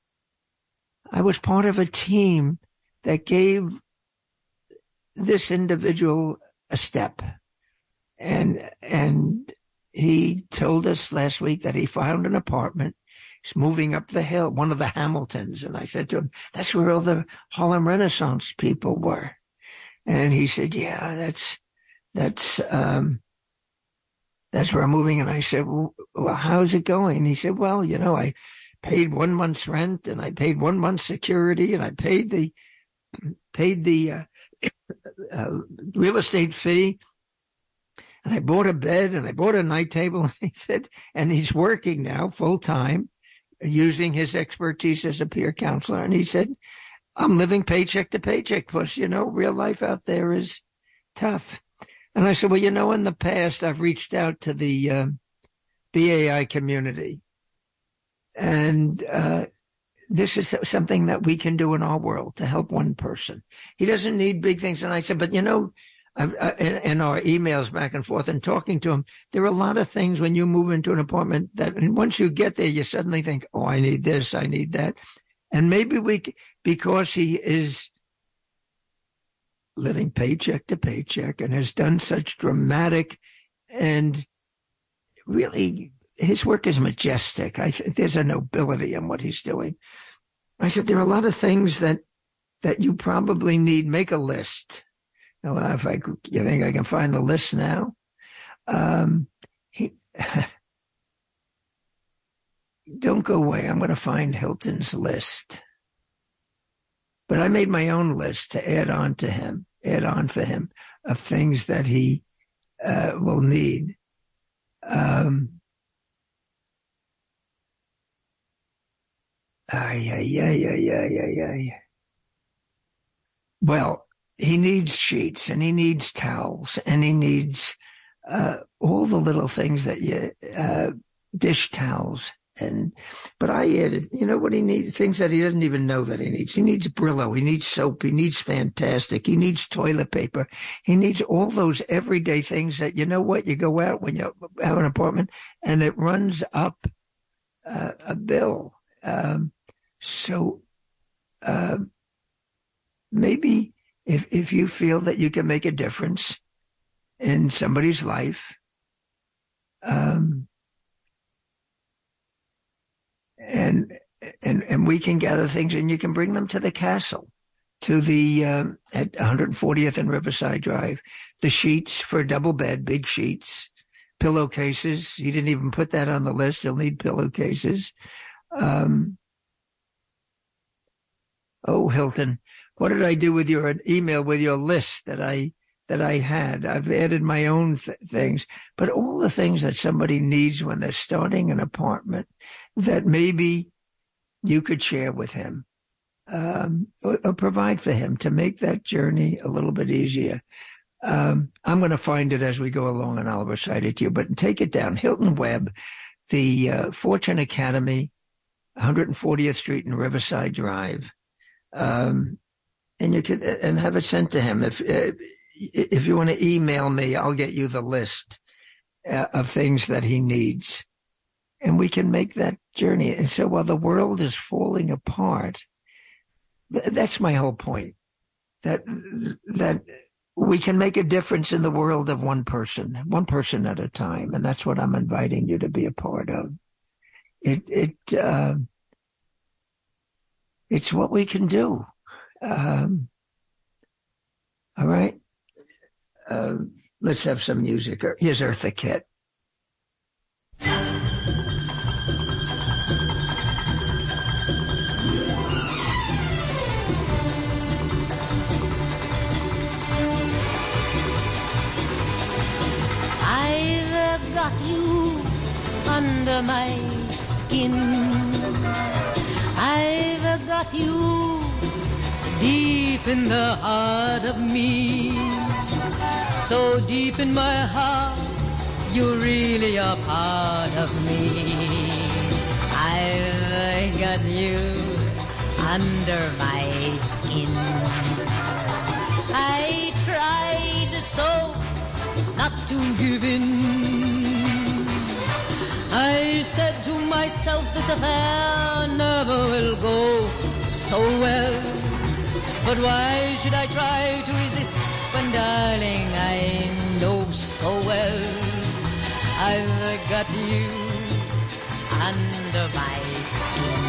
I was part of a team that gave this individual a step. And, and he told us last week that he found an apartment. He's moving up the hill, one of the Hamiltons. And I said to him, "That's where all the Harlem Renaissance people were." And he said, "Yeah, that's, that's, um, that's where I'm moving." And I said, "Well, how's it going?" And he said, "Well, you know, I paid one month's rent, and I paid one month's security, and I paid the, paid the, uh, uh, real estate fee. And I bought a bed, and I bought a night table." And he said, and he's working now full time, using his expertise as a peer counselor. And he said, "I'm living paycheck to paycheck, plus, you know, real life out there is tough." And I said, "Well, you know, in the past, I've reached out to the uh, B A I community. And uh, this is something that we can do in our world to help one person. He doesn't need big things." And I said, "But, you know, I've, I, in, in our emails back and forth and talking to him, there are a lot of things when you move into an apartment that and once you get there, you suddenly think, oh, I need this, I need that." And maybe we, because he is living paycheck to paycheck and has done such dramatic and really his work is majestic. I think there's a nobility in what he's doing. I said, there are a lot of things that, that you probably need. Make a list. Now, if I, you think I can find the list now? Um, he, don't go away. I'm going to find Hilton's list. But I made my own list to add on to him, add on for him of things that he uh, will need. Um, ay, ay, ay, ay, ay, ay, ay. Well, he needs sheets and he needs towels and he needs uh, all the little things that you, uh, dish towels. And, but I added, you know what he needs? Things that he doesn't even know that he needs. He needs Brillo. He needs soap. He needs Fantastic. He needs toilet paper. He needs all those everyday things that, you know what? You go out when you have an apartment and it runs up uh, a bill. Um, so, uh, maybe if, if you feel that you can make a difference in somebody's life, um, And, and, and we can gather things and you can bring them to the castle, to the, um, at one hundred fortieth and Riverside Drive, the sheets for a double bed, big sheets, pillowcases. You didn't even put that on the list. You'll need pillowcases. Um, oh, Hilton, what did I do with your email, with your list that I that I had? I've added my own th- things, but all the things that somebody needs when they're starting an apartment that maybe you could share with him, um, or, or provide for him to make that journey a little bit easier. Um, I'm going to find it as we go along, and I'll recite it to you, but take it down. Hilton Webb, the uh, Fortune Academy, one hundred fortieth Street and Riverside Drive. Um, and you can, and have it sent to him. If, uh, if you want to email me, I'll get you the list uh, of things that he needs, and we can make that journey. And so while the world is falling apart, th- that's my whole point, that, that we can make a difference in the world of one person, one person at a time. And that's what I'm inviting you to be a part of. It, it, uh, It's what we can do. Um, all right. Uh, let's have some music. Here's Eartha Kitt. I've got you under my skin. I've got you deep in the heart of me. So deep in my heart, you really are part of me. I've got you under my skin. I tried so not to give in. I said to myself, this affair never will go so well. But why should I try to resist when, darling, I know so well I've got you under my skin.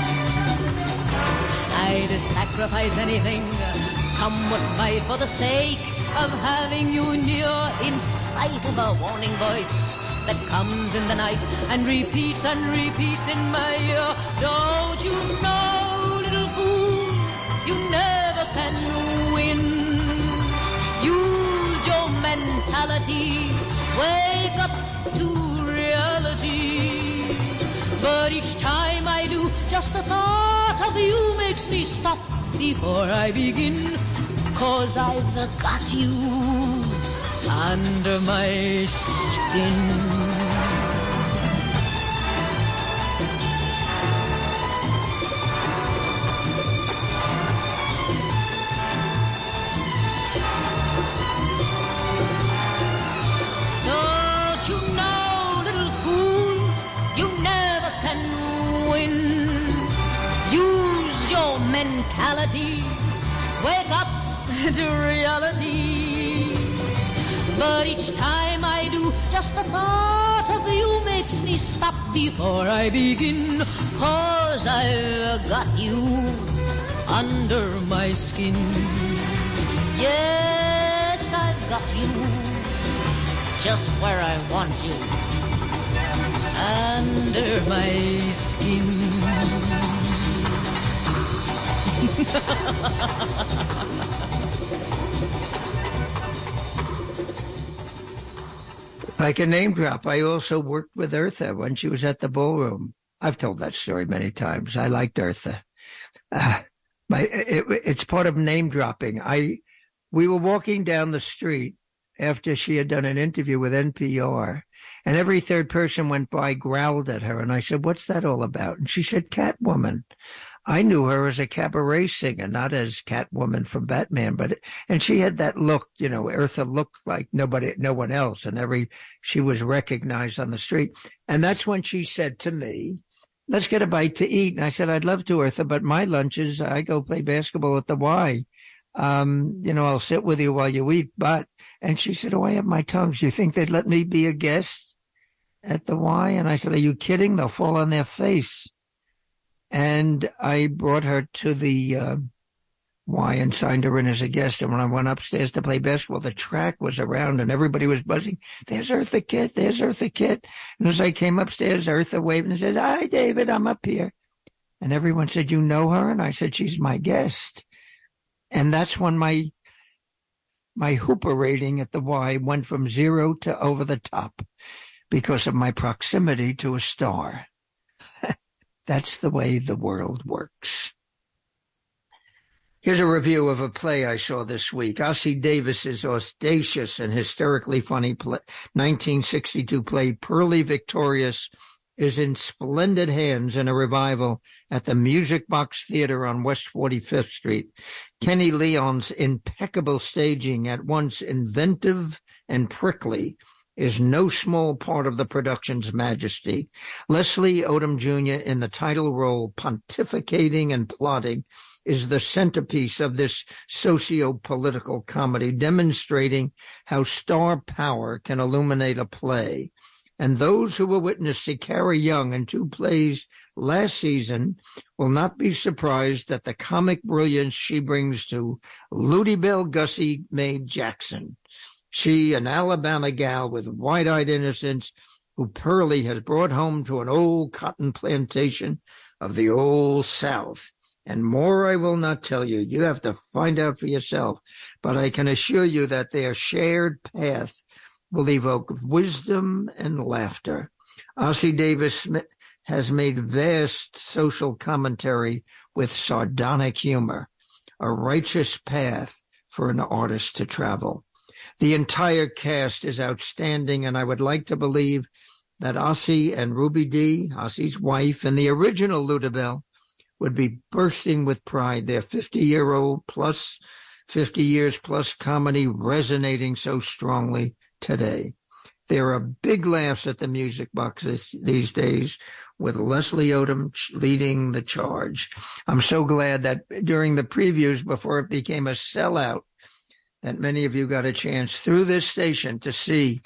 I'd sacrifice anything, come what might, for the sake of having you near, in spite of a warning voice that comes in the night and repeats and repeats in my ear. Don't you know, little fool, you never can win. Use your mentality, wake up to reality. But each time I do, just the thought of you makes me stop before I begin. 'Cause I've got you under my skin. Don't you know, little fool, you never can win. Use your mentality, wake up to reality. But each time I do, just the thought of you makes me stop before I begin. 'Cause I've got you under my skin. Yes, I've got you just where I want you, under my skin. I can name drop. I also worked with Eartha when she was at the Ballroom. I've told that story many times. I liked Eartha. Uh, my, it, it's part of name dropping. I, we were walking down the street after she had done an interview with N P R, and every third person went by, growled at her. And I said, "What's that all about?" And she said, "Catwoman." I knew her as a cabaret singer, not as Catwoman from Batman, but, and she had that look, you know, Eartha looked like nobody, no one else. And every, she was recognized on the street. And that's when she said to me, "Let's get a bite to eat." And I said, "I'd love to, Eartha, but my lunches, I go play basketball at the Y. Um, you know, I'll sit with you while you eat, but," and she said, "Oh, I have my tongues. Do you think they'd let me be a guest at the Y?" And I said, "Are you kidding? They'll fall on their face." And I brought her to the uh, Y and signed her in as a guest. And when I went upstairs to play basketball, the track was around and everybody was buzzing. There's Eartha Kitt. There's Eartha Kitt. And as I came upstairs, Eartha waved and said, "Hi, David, I'm up here." And everyone said, "You know her?" And I said, "She's my guest." And that's when my my Hooper rating at the Y went from zero to over the top because of my proximity to a star. That's the way the world works. Here's a review of a play I saw this week. Ossie Davis's audacious and hysterically funny play, nineteen sixty-two play Pearly Victorious is in splendid hands in a revival at the Music Box Theater on West forty-fifth Street. Kenny Leon's impeccable staging, at once inventive and prickly, is no small part of the production's majesty. Leslie Odom Junior in the title role, pontificating and plotting, is the centerpiece of this socio-political comedy, demonstrating how star power can illuminate a play. And those who were witness to Carrie Young in two plays last season will not be surprised at the comic brilliance she brings to Lutie Bell Gussie Mae Jackson. She, an Alabama gal with wide-eyed innocence, who Pearly has brought home to an old cotton plantation of the old South. And more I will not tell you. You have to find out for yourself. But I can assure you that their shared path will evoke wisdom and laughter. Ossie Davis has made vast social commentary with sardonic humor, a righteous path for an artist to travel. The entire cast is outstanding, and I would like to believe that Ossie and Ruby Dee, Ossie's wife, and the original Lutie Bell would be bursting with pride, their fifty-year-old plus, fifty years plus comedy resonating so strongly today. There are big laughs at the Music Box this, these days, with Leslie Odom leading the charge. I'm so glad that during the previews, before it became a sellout, that many of you got a chance through this station to see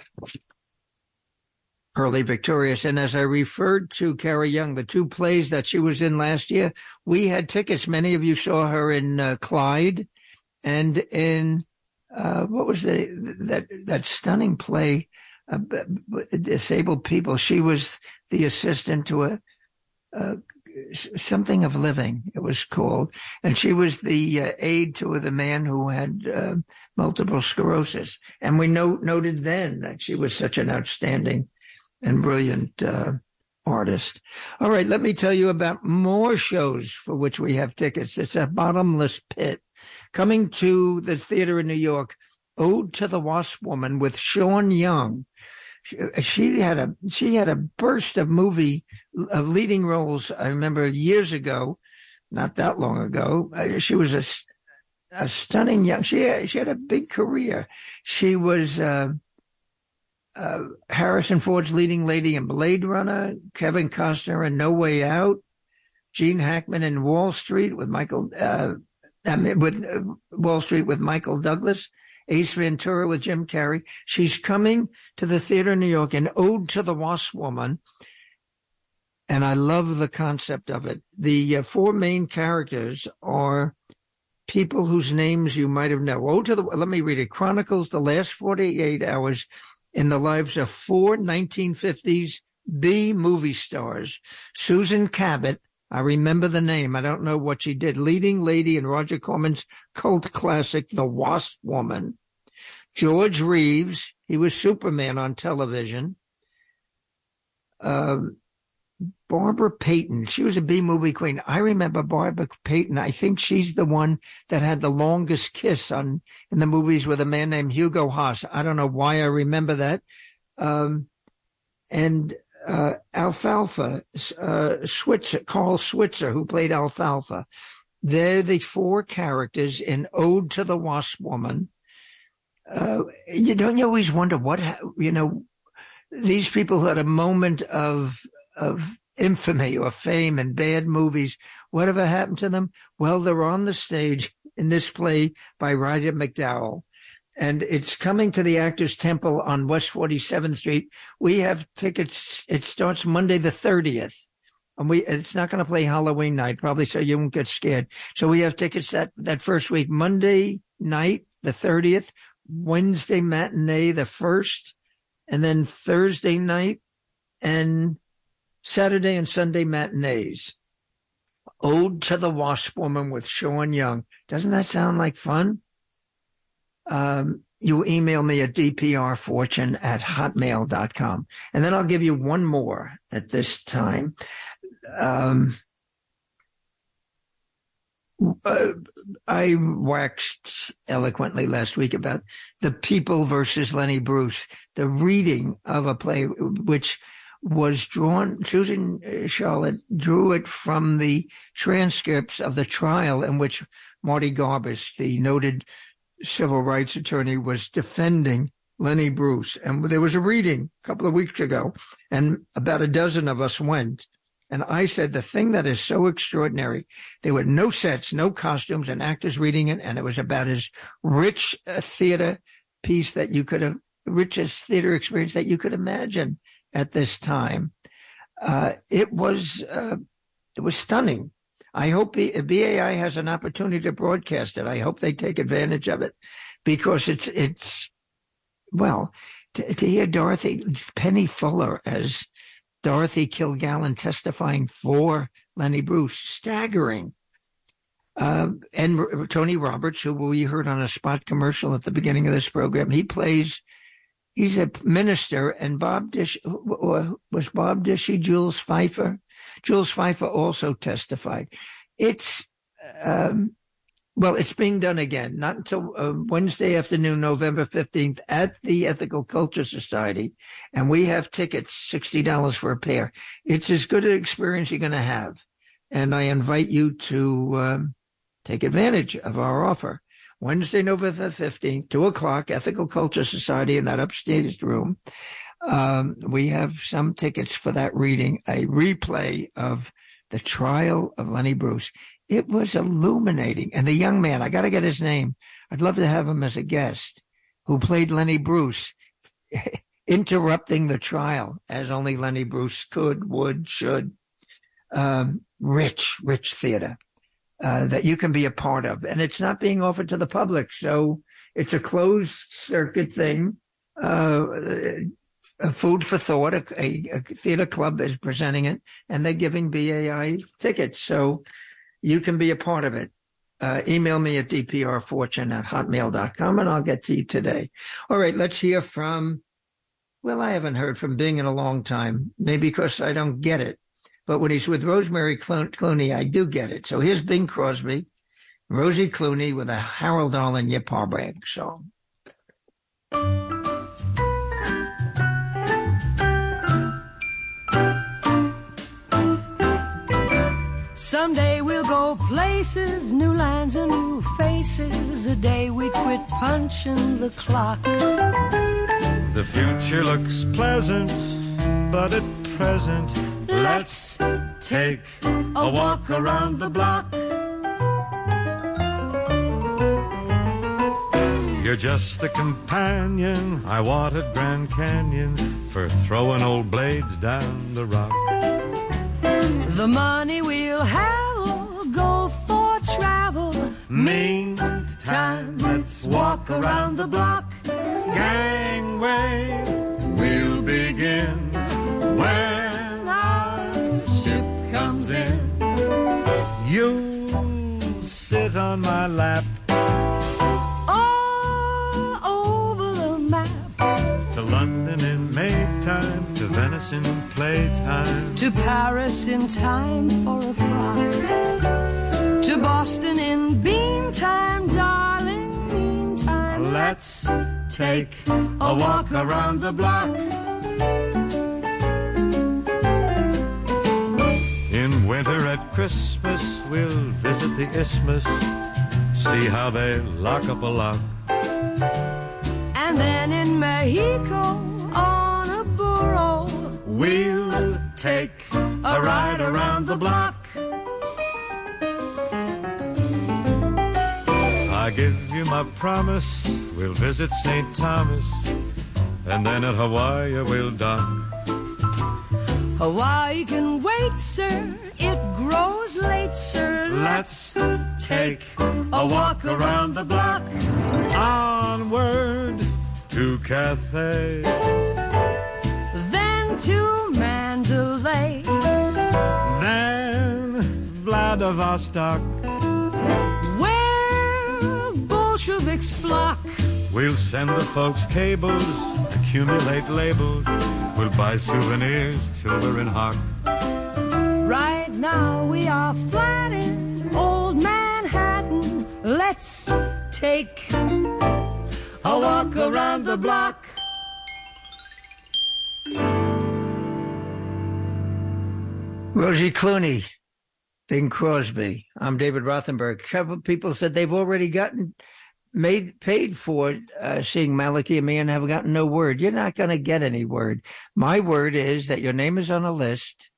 Pearly Victorious. And as I referred to Carrie Young, the two plays that she was in last year, we had tickets. Many of you saw her in uh, Clyde and in, uh, what was the, that, that stunning play, uh, Disabled People. She was the assistant to a, a something of living, it was called. And she was the uh, aide to the man who had uh, multiple sclerosis. And we know, noted then that she was such an outstanding and brilliant uh, artist. All right, let me tell you about more shows for which we have tickets. It's a bottomless pit. Coming to the theater in New York, Ode to the Wasp Woman with Sean Young. She, she had a she had a burst of movie of leading roles. I remember years ago, not that long ago. She was a, a stunning young. She had, she had a big career. She was. Uh, Uh, Harrison Ford's leading lady in Blade Runner, Kevin Costner in No Way Out, Gene Hackman in Wall Street with Michael, uh, with uh, Wall Street with Michael Douglas, Ace Ventura with Jim Carrey. She's coming to the theater in New York in Ode to the Wasp Woman, and I love the concept of it. The uh, four main characters are people whose names you might have known. Ode to the, let me read it. Chronicles the last forty-eight hours in the lives of four nineteen fifties B movie stars. Susan Cabot, I remember the name, I don't know what she did, leading lady in Roger Corman's cult classic, The Wasp Woman. George Reeves, he was Superman on television. Um, Barbara Payton, she was a B-movie queen. I remember Barbara Payton. I think she's the one that had the longest kiss on in the movies with a man named Hugo Haas. I don't know why I remember that. Um, and uh, Alfalfa, uh, Switzer, Carl Switzer, who played Alfalfa. They're the four characters in Ode to the Wasp Woman. Uh, you don't you always wonder what, you know, these people who had a moment of of infamy or fame and bad movies, whatever happened to them? Well, they're on the stage in this play by Ryder McDowell. And it's coming to the Actors Temple on West forty-seventh Street. We have tickets. It starts Monday the thirtieth. And we, it's not going to play Halloween night, probably, so you won't get scared. So we have tickets that, that first week, Monday night, the thirtieth, Wednesday matinee, the first, and then Thursday night and Saturday and Sunday matinees. Ode to the Wasp Woman with Sean Young. Doesn't that sound like fun? Um, you email me at d p r fortune at hotmail dot com. And then I'll give you one more at this time. Um, uh, I waxed eloquently last week about The People versus Lenny Bruce, the reading of a play which was drawn, Susan Charlotte drew it from the transcripts of the trial in which Marty Garbus, the noted civil rights attorney, was defending Lenny Bruce. And there was a reading a couple of weeks ago, and about a dozen of us went. And I said, the thing that is so extraordinary, there were no sets, no costumes, and actors reading it, and it was about as rich a theater piece that you could have, richest theater experience that you could imagine at this time. Uh, it was, uh, it was stunning. I hope B A I has an opportunity to broadcast it. I hope they take advantage of it, because it's, it's, well, to, to hear Dorothy, Penny Fuller as Dorothy Kilgallen testifying for Lenny Bruce, staggering. Uh, and Tony Roberts, who we heard on a spot commercial at the beginning of this program, he plays, he's a minister, and Bob Dish, was Bob Dishy Jules Pfeiffer? Jules Pfeiffer also testified. It's, um, well, it's being done again, not until uh, Wednesday afternoon, November fifteenth at the Ethical Culture Society. And we have tickets, sixty dollars for a pair. It's as good an experience you're going to have. And I invite you to um, take advantage of our offer. Wednesday, November fifteenth, two o'clock, Ethical Culture Society in that upstairs room. Um, we have some tickets for that reading, a replay of the trial of Lenny Bruce. It was illuminating. And the young man, I got to get his name. I'd love to have him as a guest, who played Lenny Bruce, interrupting the trial as only Lenny Bruce could, would, should. Um, rich, rich theater, uh, that you can be a part of. And it's not being offered to the public. So it's a closed circuit thing. Uh, A food for thought, a, a, a theater club is presenting it, and they're giving B A I tickets. So you can be a part of it. Uh, email me at d p r fortune at hotmail dot com, and I'll get to you today. All right, let's hear from, well, I haven't heard from Bing in a long time, maybe because I don't get it. But when he's with Rosemary Clooney, I do get it. So here's Bing Crosby, Rosie Clooney with a Harold Arlen Yip Harburg song. Someday we'll go places, new lands and new faces, the day we quit punching the clock. The future looks pleasant, but at present, let's take a walk around the block. You're just the companion I wanted, Grand Canyon, for throwing old blades down the rock. The money we'll have will go for travel. Meantime, let's walk around the block. Gangway, we'll begin when our ship comes in. You'll sit on my lap, All over the map. to London in Maytime, to Venice in playtime, To Paris in time for a frock. To Boston in bean time, darling, meantime. let's take a walk around the block. In winter at Christmas, we'll visit the Isthmus, see how they lock up a lock. And then in Mexico on a burro, We'll take a ride around the block. I give you my promise, we'll visit Saint Thomas, and then at Hawaii we'll dock. Oh, I can wait, sir. It grows late, sir. Let's take a walk around the block. Onward to Cathay. Then to Mandalay. Then Vladivostok. Where Bolsheviks flock. We'll send the folks cables, accumulate labels. We'll buy souvenirs till we're in hock. Right now we are flat in old Manhattan. Let's take a walk around the block. Rosie Clooney, Bing Crosby. I'm David Rothenberg. A couple people said they've already gotten made paid for uh, seeing Malachi and me and have gotten no word. You're not going to get any word. My word is that your name is on a list.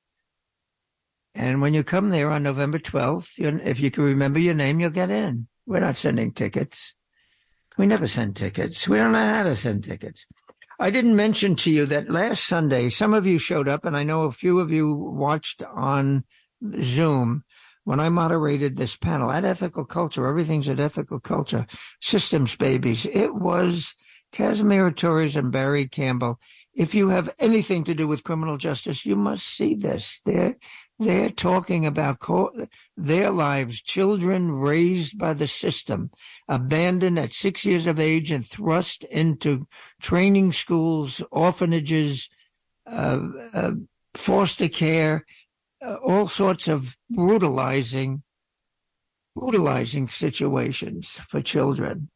And when you come there on November twelfth, if you can remember your name, you'll get in. We're not sending tickets. We never send tickets. We don't know how to send tickets. I didn't mention to you that last Sunday, some of you showed up, and I know a few of you watched on Zoom when I moderated this panel at Ethical Culture. Everything's at Ethical Culture. Systems Babies. It was Casimir Torres and Barry Campbell. If you have anything to do with criminal justice, you must see this. They're, they're talking about co- their lives, children raised by the system, abandoned at six years of age and thrust into training schools, orphanages, uh, uh, foster care, uh, all sorts of brutalizing, brutalizing situations for children.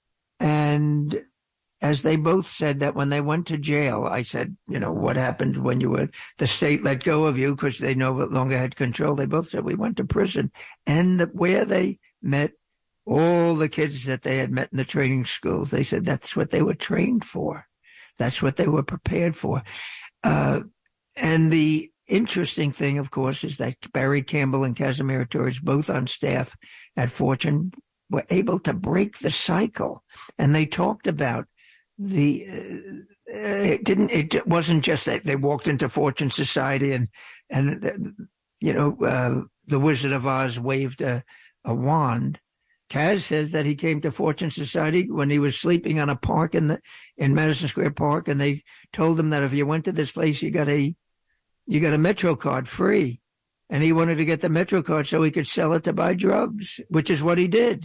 And as they both said that when they went to jail, I said, you know, what happened when you were, the state let go of you because they no longer had control. They both said, we went to prison. And the, where they met all the kids that they had met in the training schools, they said that's what they were trained for. That's what they were prepared for. Uh, and the interesting thing, of course, is that Barry Campbell and Casimir Torres, both on staff at Fortune, were able to break the cycle. And they talked about the, uh, it didn't, it wasn't just that they walked into Fortune Society and, and, uh, you know, uh, the Wizard of Oz waved a, a wand. Kaz says that he came to Fortune Society when he was sleeping on a park in the, in Madison Square Park. And they told him that if you went to this place, you got a, you got a Metro card free. And he wanted to get the Metro card so he could sell it to buy drugs, which is what he did.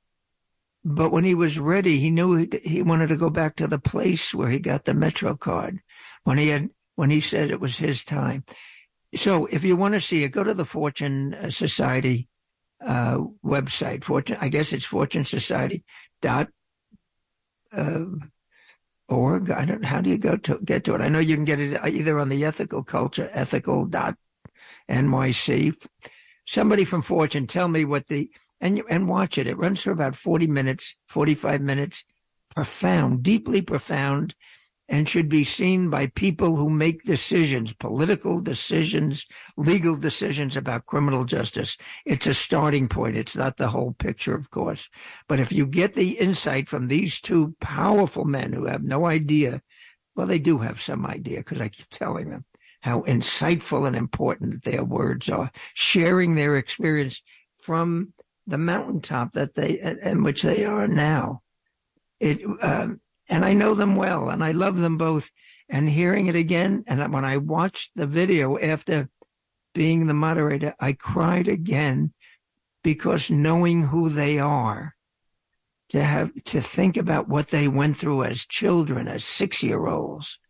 But when he was ready, he knew he, he wanted to go back to the place where he got the Metro card when he had, when he said it was his time. So if you want to see it, go to the Fortune Society, uh, website. Fortune, I guess it's fortune society dot, uh, org. I don't, how do you go to get to it? I know you can get it either on the Ethical Culture, ethical dot N Y C. Somebody from Fortune, tell me what the, and and watch it. It runs for about forty minutes, forty-five minutes. Profound, deeply profound, and should be seen by people who make decisions, political decisions, legal decisions about criminal justice. It's a starting point. It's not the whole picture, of course. But if you get the insight from these two powerful men who have no idea, well, they do have some idea because I keep telling them how insightful and important their words are, sharing their experience from the mountaintop that they, in which they are now. It, um, and I know them well and I love them both, and hearing it again. And when I watched the video after being the moderator, I cried again because knowing who they are, to have, to think about what they went through as children, as six year olds,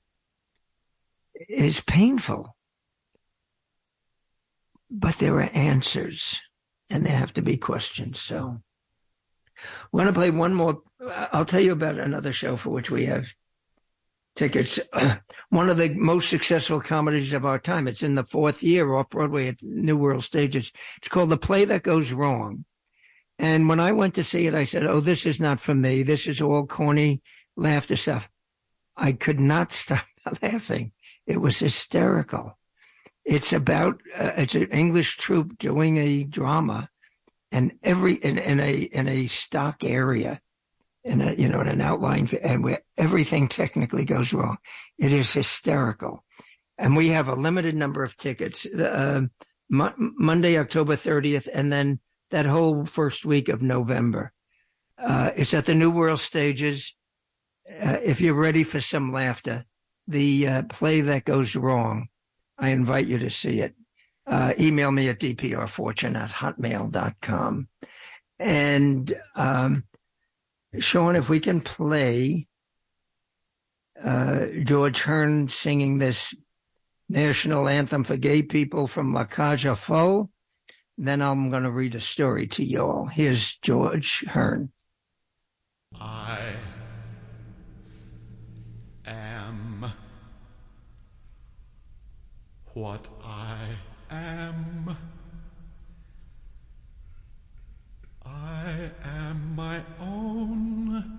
is painful. But there are answers. And there have to be questions. So we're going to play one more. I'll tell you about another show for which we have tickets. One of the most successful comedies of our time. It's in the fourth year off Broadway at New World Stages. It's called The Play That Goes Wrong. And when I went to see it, I said, oh, this is not for me. This is all corny laughter stuff. I could not stop laughing. It was hysterical. It's about, uh, it's an English troupe doing a drama, and every, in, in a, in a stock area, in a, you know, in an outlying, and where everything technically goes wrong. It is hysterical. and we have a limited number of tickets. Uh, Mo- Monday, October thirtieth, and then that whole first week of November. Uh, it's at the New World Stages. Uh, if you're ready for some laughter, the uh, play that goes wrong, I invite you to see it. Uh, email me at d p r fortune at hotmail dot com. And um, Sean, if we can play uh, George Hearn singing this national anthem for gay people from La Cage aux Folles, then I'm going to read a story to you all. Here's George Hearn. I am what I am. I am my own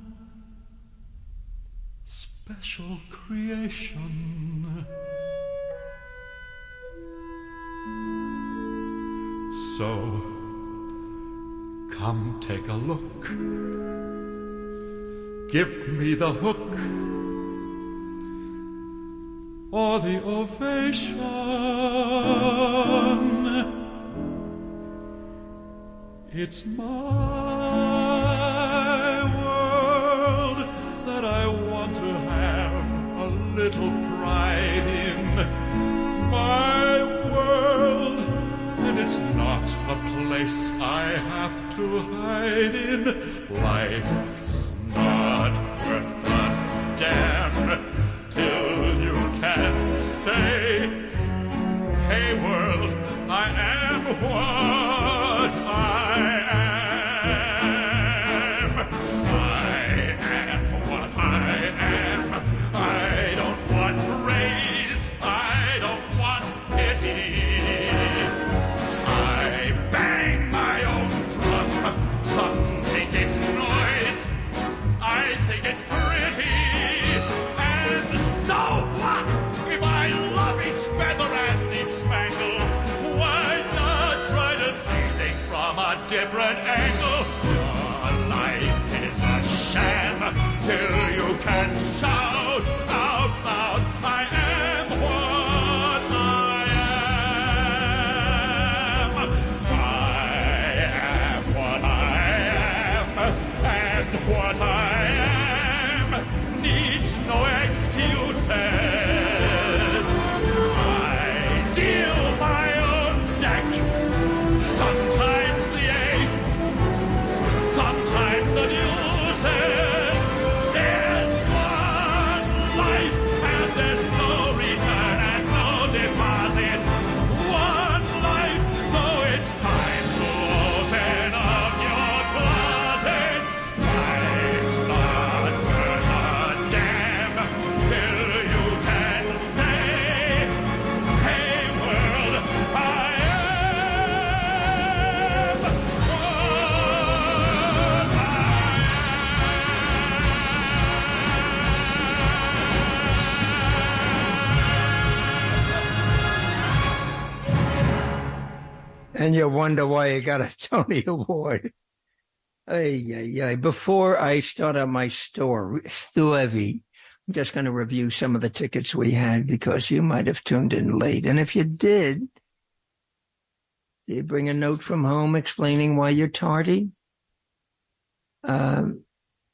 special creation. So, come take a look. Give me the hook or the ovation. It's my world that I want to have a little pride in. My world, and it's not a place I have to hide in. Life's not worth a damn till you can say, hey world, I am what I am. I am what I am. I don't want praise. I don't want pity. I bang my own drum. Some think it's noise. I think it's pretty. And so what if I love each feather and each spangle? Why not try to see things from a different angle? Your life is a sham till you can shout out loud, I am what I am. I am what I am, and what I am needs no excuses. I deal my own deck, sometimes the ace, sometimes the deuces. There's one life and there's no return and no deposit. One life, so it's time to open up your closet. Life's not worth a damn till you can say, hey world, I am what And you wonder why you got a Tony Award. Ay, ay, ay. Before I start on my story, story, I'm just going to review some of the tickets we had because you might have tuned in late. And if you did, did you bring a note from home explaining why you're tardy? Um,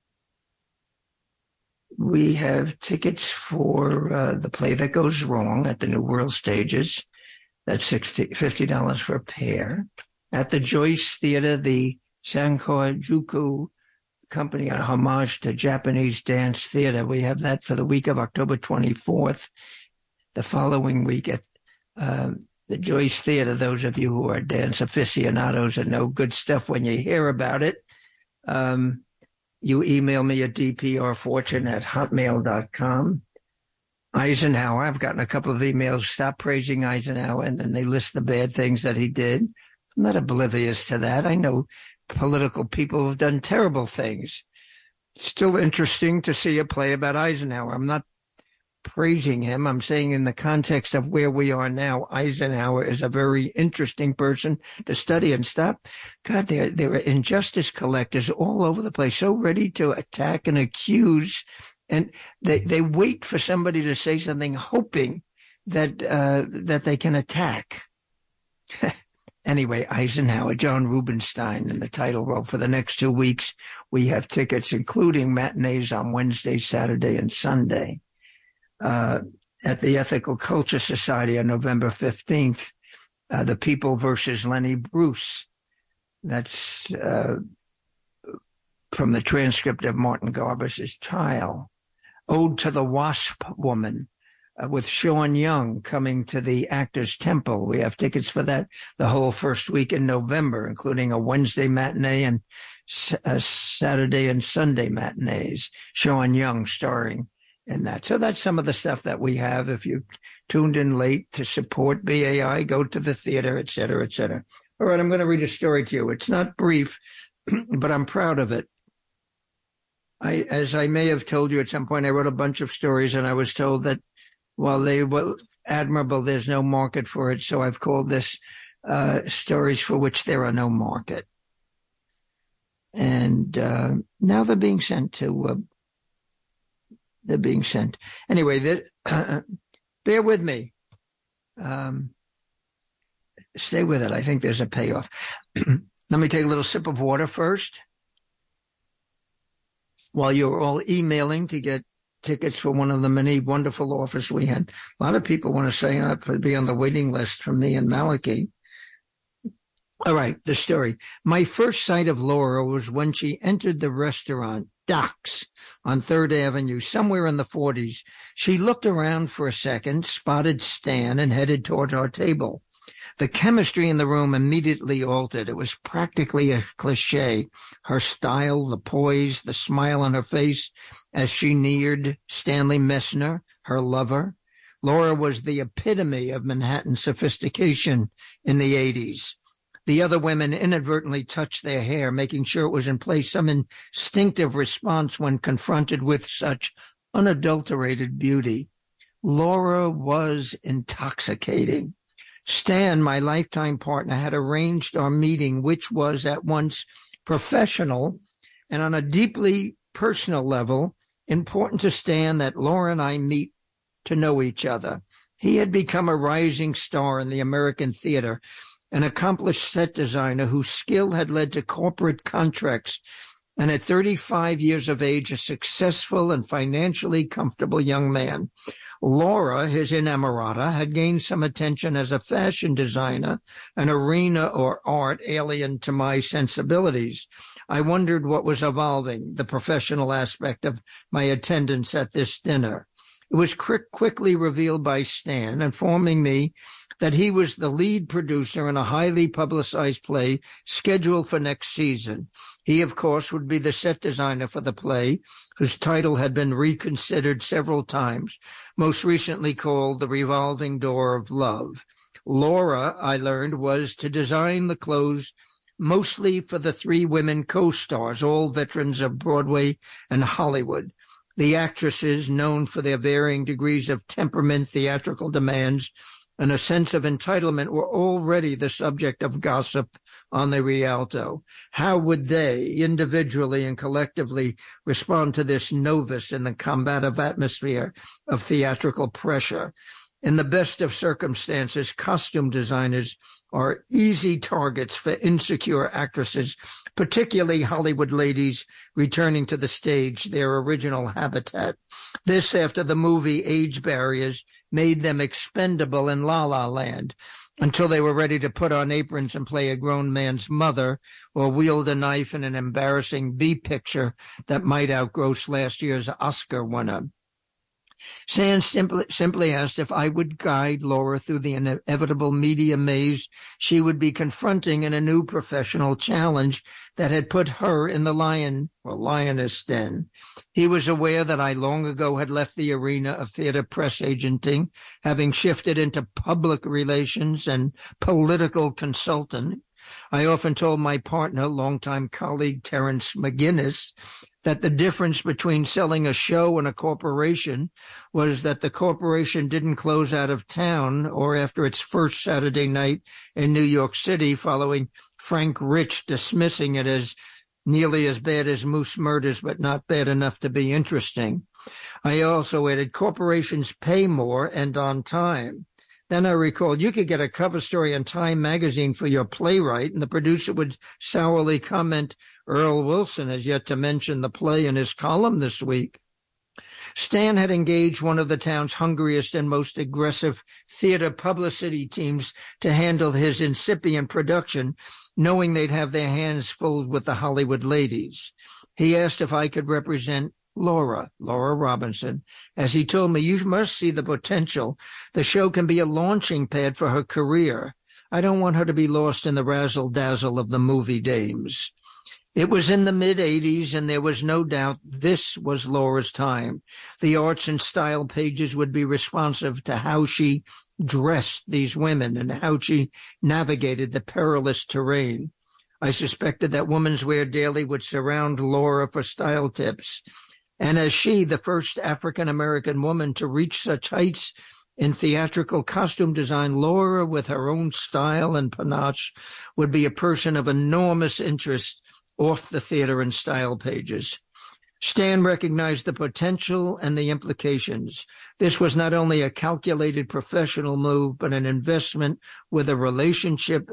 we have tickets for uh, the play that goes wrong at the New World Stages. That's sixty, fifty dollars for a pair. At the Joyce Theater, the Sankojuku Company, a homage to Japanese dance theater. We have that for the week of October twenty-fourth. The following week at uh, the Joyce Theater, those of you who are dance aficionados and know good stuff when you hear about it, um, you email me at d p r fortune at hotmail dot com. Eisenhower, I've gotten a couple of emails, stop praising Eisenhower, and then they list the bad things that he did. I'm not oblivious to that. I know political people who've done terrible things. It's still interesting to see a play about Eisenhower. I'm not praising him. I'm saying in the context of where we are now, Eisenhower is a very interesting person to study and stop. God, there, there are injustice collectors all over the place, so ready to attack and accuse. And they, they wait for somebody to say something, hoping that uh, that they can attack. Anyway, Eisenhower, John Rubinstein in the title role. For the next two weeks, we have tickets, including matinees on Wednesday, Saturday, and Sunday. Uh, at the Ethical Culture Society on November fifteenth, uh, The People versus Lenny Bruce. That's uh, from the transcript of Martin Garbus's trial. Ode to the Wasp Woman, uh, with Sean Young coming to the Actors Temple. We have tickets for that the whole first week in November, including a Wednesday matinee and a Saturday and Sunday matinees. Sean Young starring in that. So that's some of the stuff that we have. If you tuned in late to support B A I, go to the theater, et cetera, et cetera. All right, I'm going to read a story to you. It's not brief, but I'm proud of it. I, as I may have told you at some point, I wrote a bunch of stories, and I was told that while they were admirable, there's no market for it. So I've called this uh, stories for which there are no market. And uh, now they're being sent to, uh, they're being sent. Anyway, uh, bear with me. Um, stay with it. I think there's a payoff. Let me take a little sip of water first. While you're all emailing to get tickets for one of the many wonderful offers we had. A lot of people want to sign up to be on the waiting list from me and Malachi. All right, the story. My first sight of Laura was when she entered the restaurant, Doc's, on Third Avenue, somewhere in the forties. She looked around for a second, spotted Stan, and headed towards our table. The chemistry in the room immediately altered. It was practically a cliche. Her style, the poise, the smile on her face as she neared Stanley Messner, her lover. Laura was the epitome of Manhattan sophistication in the eighties. The other women inadvertently touched their hair, making sure it was in place, some instinctive response when confronted with such unadulterated beauty. Laura was intoxicating. Stan, my lifetime partner, had arranged our meeting, which was at once professional and on a deeply personal level, important to Stan that Laura and I meet to know each other. He had become a rising star in the American theater, an accomplished set designer whose skill had led to corporate contracts, and at thirty-five years of age, a successful and financially comfortable young man. Laura, his inamorata, had gained some attention as a fashion designer, an arena or art alien to my sensibilities. I wondered what was evolving, the professional aspect of my attendance at this dinner. It was quick, quickly revealed by Stan, informing me that he was the lead producer in a highly publicized play scheduled for next season. He, of course, would be the set designer for the play, whose title had been reconsidered several times, most recently called The Revolving Door of Love. Laura, I learned, was to design the clothes mostly for the three women co-stars, all veterans of Broadway and Hollywood. The actresses, known for their varying degrees of temperament, theatrical demands, and a sense of entitlement, were already the subject of gossip on the Rialto. How would they, individually and collectively, respond to this novice in the combative atmosphere of theatrical pressure? In the best of circumstances, costume designers are easy targets for insecure actresses, particularly Hollywood ladies returning to the stage, their original habitat. This after the movie age barriers made them expendable in La La Land until they were ready to put on aprons and play a grown man's mother or wield a knife in an embarrassing B picture that might outgross last year's Oscar winner. Stan simply, simply asked if I would guide Laura through the inevitable media maze she would be confronting in a new professional challenge that had put her in the lion or lioness den. He was aware that I long ago had left the arena of theater press agenting, having shifted into public relations and political consultant. I often told my partner, longtime colleague Terrence McGinnis, that the difference between selling a show and a corporation was that the corporation didn't close out of town or after its first Saturday night in New York City following Frank Rich dismissing it as nearly as bad as Moose Murders, but not bad enough to be interesting. I also added, corporations pay more and on time. Then I recalled, you could get a cover story in Time magazine for your playwright, and the producer would sourly comment, Earl Wilson has yet to mention the play in his column this week. Stan had engaged one of the town's hungriest and most aggressive theater publicity teams to handle his incipient production, knowing they'd have their hands full with the Hollywood ladies. He asked if I could represent Laura, Laura Robinson, as he told me, you must see the potential. The show can be a launching pad for her career. I don't want her to be lost in the razzle-dazzle of the movie dames. It was in the mid-eighties, and there was no doubt this was Laura's time. The arts and style pages would be responsive to how she dressed these women and how she navigated the perilous terrain. I suspected that Woman's Wear Daily would surround Laura for style tips. And as she, the first African-American woman to reach such heights in theatrical costume design, Laura, with her own style and panache, would be a person of enormous interest off the theater and style pages. Stan recognized the potential and the implications. This was not only a calculated professional move, but an investment with a relationship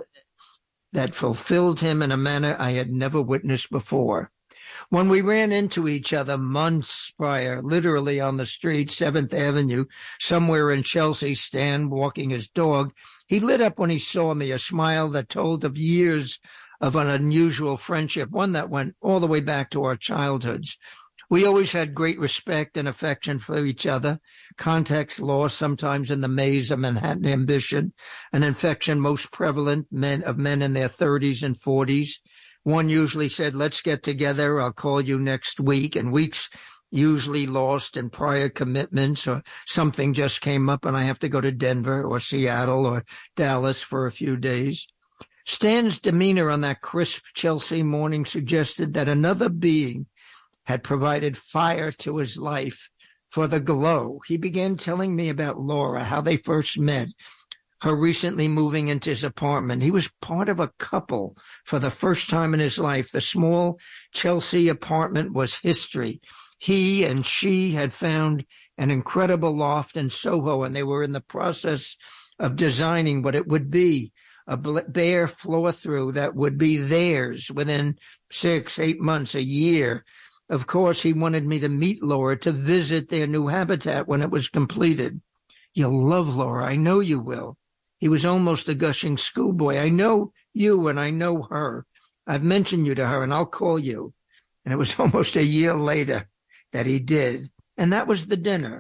that fulfilled him in a manner I had never witnessed before. When we ran into each other months prior, literally on the street, seventh Avenue, somewhere in Chelsea, Stan walking his dog, he lit up when he saw me, a smile that told of years of an unusual friendship, one that went all the way back to our childhoods. We always had great respect and affection for each other, context lost sometimes in the maze of Manhattan ambition, an infection most prevalent men of men in their thirties and forties. One usually said, let's get together, I'll call you next week, and weeks usually lost in prior commitments, or something just came up and I have to go to Denver or Seattle or Dallas for a few days. Stan's demeanor on that crisp Chelsea morning suggested that another being had provided fire to his life for the glow. He began telling me about Laura, how they first met, her recently moving into his apartment. He was part of a couple for the first time in his life. The small Chelsea apartment was history. He and she had found an incredible loft in Soho, and they were in the process of designing what it would be, a bare floor-through that would be theirs within six, eight months, a year. Of course, he wanted me to meet Laura, to visit their new habitat when it was completed. You'll love Laura. I know you will. He was almost a gushing schoolboy. I know you and I know her. I've mentioned you to her and I'll call you. And it was almost a year later that he did. And that was the dinner.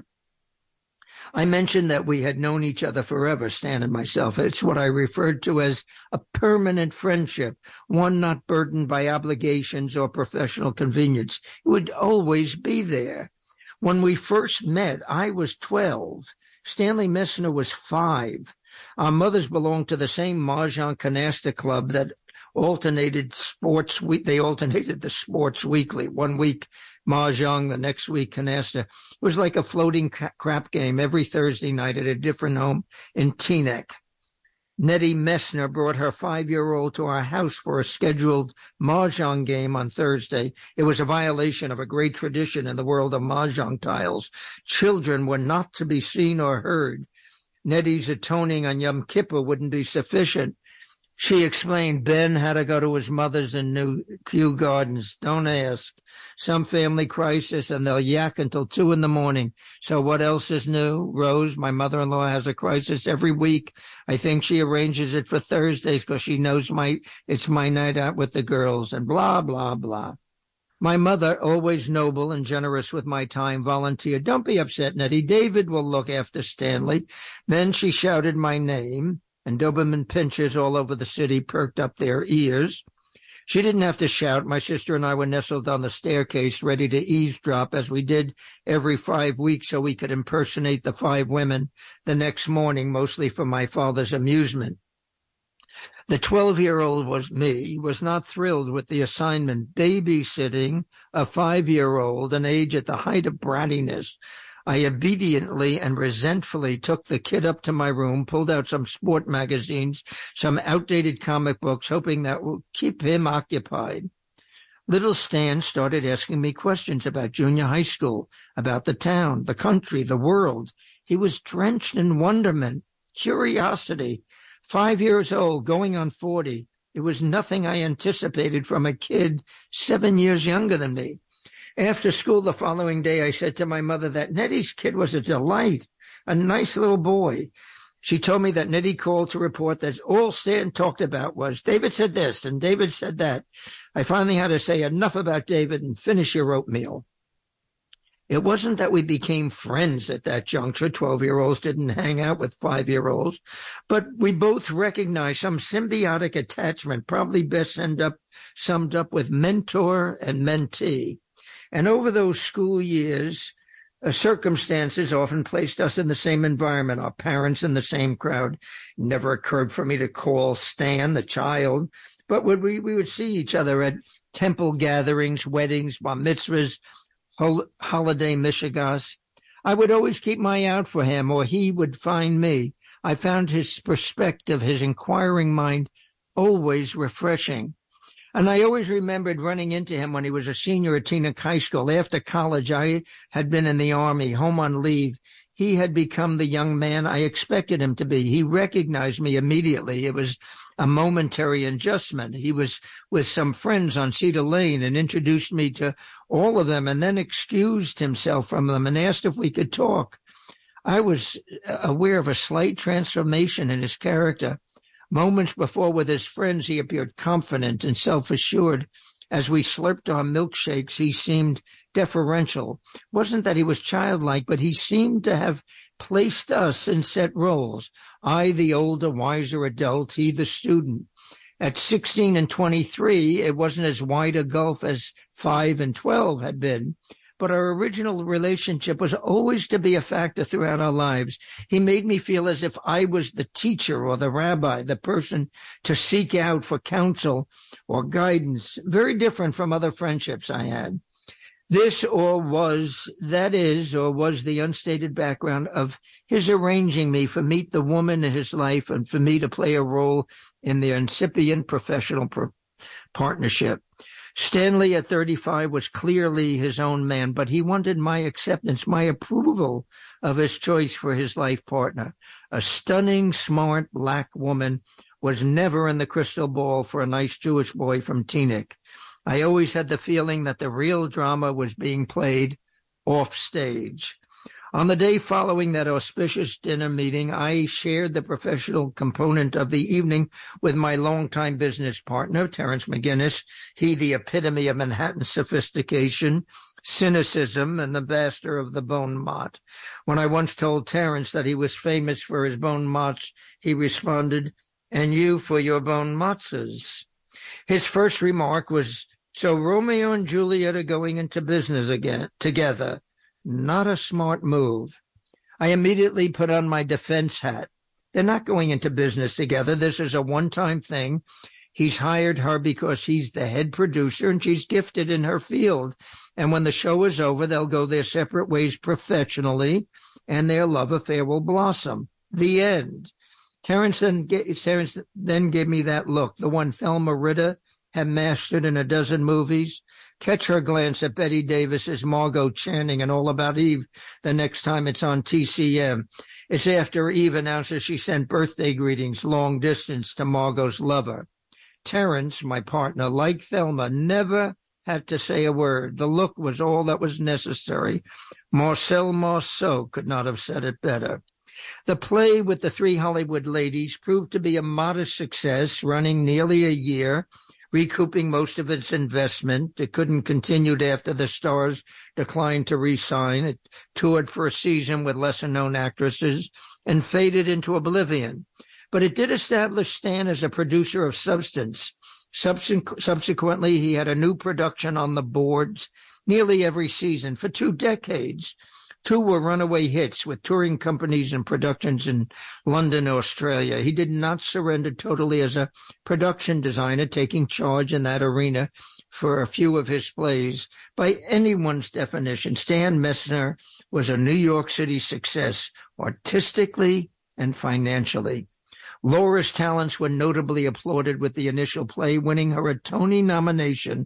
I mentioned that we had known each other forever, Stan and myself. It's what I referred to as a permanent friendship, one not burdened by obligations or professional convenience. It would always be there. When we first met, I was twelve. Stanley Messner was five. Our mothers belonged to the same Mahjong Canasta club that alternated sports. They alternated the sports weekly. One week Mahjong, the next week Canasta. It was like a floating crap game every Thursday night at a different home in Teaneck. Nettie Messner brought her five-year-old to our house for a scheduled Mahjong game on Thursday. It was a violation of a great tradition in the world of Mahjong tiles. Children were not to be seen or heard. Nettie's atoning on Yom Kippur wouldn't be sufficient. She explained Ben had to go to his mother's in New Kew Gardens. Don't ask. Some family crisis, and they'll yak until two in the morning. So what else is new? Rose, my mother-in-law, has a crisis every week. I think she arranges it for Thursdays because she knows my it's my night out with the girls, and blah, blah, blah. My mother, always noble and generous with my time, volunteered, don't be upset, Nettie. David will look after Stanley. Then she shouted my name, and Doberman pinchers all over the city perked up their ears. She didn't have to shout. My sister and I were nestled on the staircase, ready to eavesdrop, as we did every five weeks so we could impersonate the five women the next morning, mostly for my father's amusement. The twelve-year-old was me, was not thrilled with the assignment, babysitting a five-year-old, an age at the height of brattiness. I obediently and resentfully took the kid up to my room, pulled out some sport magazines, some outdated comic books, hoping that would keep him occupied. Little Stan started asking me questions about junior high school, about the town, the country, the world. He was drenched in wonderment, curiosity. Five years old, going on forty. It was nothing I anticipated from a kid seven years younger than me. After school the following day, I said to my mother that Nettie's kid was a delight, a nice little boy. She told me that Nettie called to report that all Stan talked about was, David said this and David said that. I finally had to say enough about David and finish your oatmeal. It wasn't that we became friends at that juncture. Twelve-year-olds didn't hang out with five-year-olds, but we both recognized some symbiotic attachment, probably best end up summed up with mentor and mentee. And over those school years, uh, circumstances often placed us in the same environment, our parents in the same crowd. It never occurred for me to call Stan the child, but would we, we would see each other at temple gatherings, weddings, bar mitzvahs, hol- holiday mishigas. I would always keep my eye out for him, or he would find me. I found his perspective, his inquiring mind, always refreshing. And I always remembered running into him when he was a senior at Teaneck High School. After college, I had been in the Army, home on leave. He had become the young man I expected him to be. He recognized me immediately. It was a momentary adjustment. He was with some friends on Cedar Lane and introduced me to all of them and then excused himself from them and asked if we could talk. I was aware of a slight transformation in his character. Moments before, with his friends, he appeared confident and self-assured. As we slurped our milkshakes, he seemed deferential. Wasn't that he was childlike, but he seemed to have placed us in set roles. I, the older, wiser adult, he, the student. At sixteen and twenty-three, it wasn't as wide a gulf as five and twelve had been. But our original relationship was always to be a factor throughout our lives. He made me feel as if I was the teacher or the rabbi, the person to seek out for counsel or guidance, very different from other friendships I had. This or was, that is, or was the unstated background of his arranging me for meet the woman in his life and for me to play a role in the incipient professional pro- partnership. Stanley at thirty-five was clearly his own man, but he wanted my acceptance, my approval of his choice for his life partner. A stunning, smart black woman was never in the crystal ball for a nice Jewish boy from Teaneck. I always had the feeling that the real drama was being played off stage. On the day following that auspicious dinner meeting, I shared the professional component of the evening with my longtime business partner, Terence McGinnis. He, the epitome of Manhattan sophistication, cynicism, and the master of the bon mot. When I once told Terence that he was famous for his bon mots, he responded, "And you for your bon motzes." His first remark was, "So Romeo and Juliet are going into business again together. Not a smart move." I immediately put on my defense hat. They're not going into business together. This is a one-time thing. He's hired her because he's the head producer and she's gifted in her field. And when the show is over, they'll go their separate ways professionally and their love affair will blossom. The end. Terence then, Terence then gave me that look, the one Thelma Ritter had mastered in a dozen movies. Catch her glance at Betty Davis's Margot Channing and All About Eve the next time it's on T C M. It's after Eve announces she sent birthday greetings long distance to Margot's lover. Terence, my partner, like Thelma, never had to say a word. The look was all that was necessary. Marcel Marceau could not have said it better. The play with the three Hollywood ladies proved to be a modest success, running nearly a year, recouping most of its investment. It couldn't continue after the stars declined to re-sign. It toured for a season with lesser-known actresses and faded into oblivion. But it did establish Stan as a producer of substance. Subsequ- subsequently, he had a new production on the boards nearly every season for two decades. Two were runaway hits with touring companies and productions in London, Australia. He did not surrender totally as a production designer, taking charge in that arena for a few of his plays. By anyone's definition, Stan Messner was a New York City success, artistically and financially. Laura's talents were notably applauded with the initial play, winning her a Tony nomination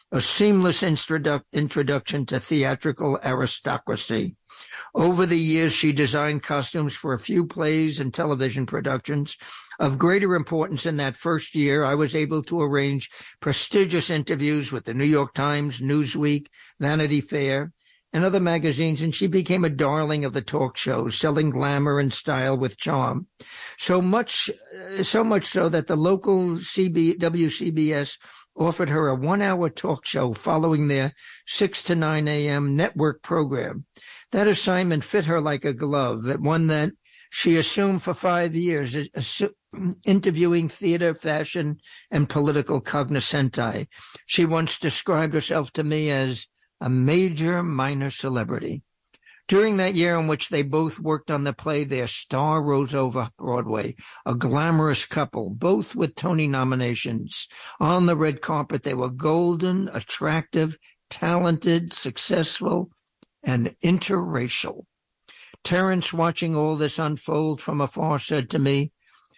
a seamless introduc- introduction to theatrical aristocracy. Over the years, she designed costumes for a few plays and television productions. Of greater importance in that first year, I was able to arrange prestigious interviews with the New York Times, Newsweek, Vanity Fair, and other magazines, and she became a darling of the talk shows, selling glamour and style with charm. So much, so much so that the local C B, W C B S offered her a one-hour talk show following their six to nine a.m. network program. That assignment fit her like a glove, that one that she assumed for five years, assu- interviewing theater, fashion, and political cognoscenti. She once described herself to me as a major minor celebrity. During that year in which they both worked on the play, their star rose over Broadway, a glamorous couple, both with Tony nominations. On the red carpet, they were golden, attractive, talented, successful, and interracial. Terence, watching all this unfold from afar, said to me,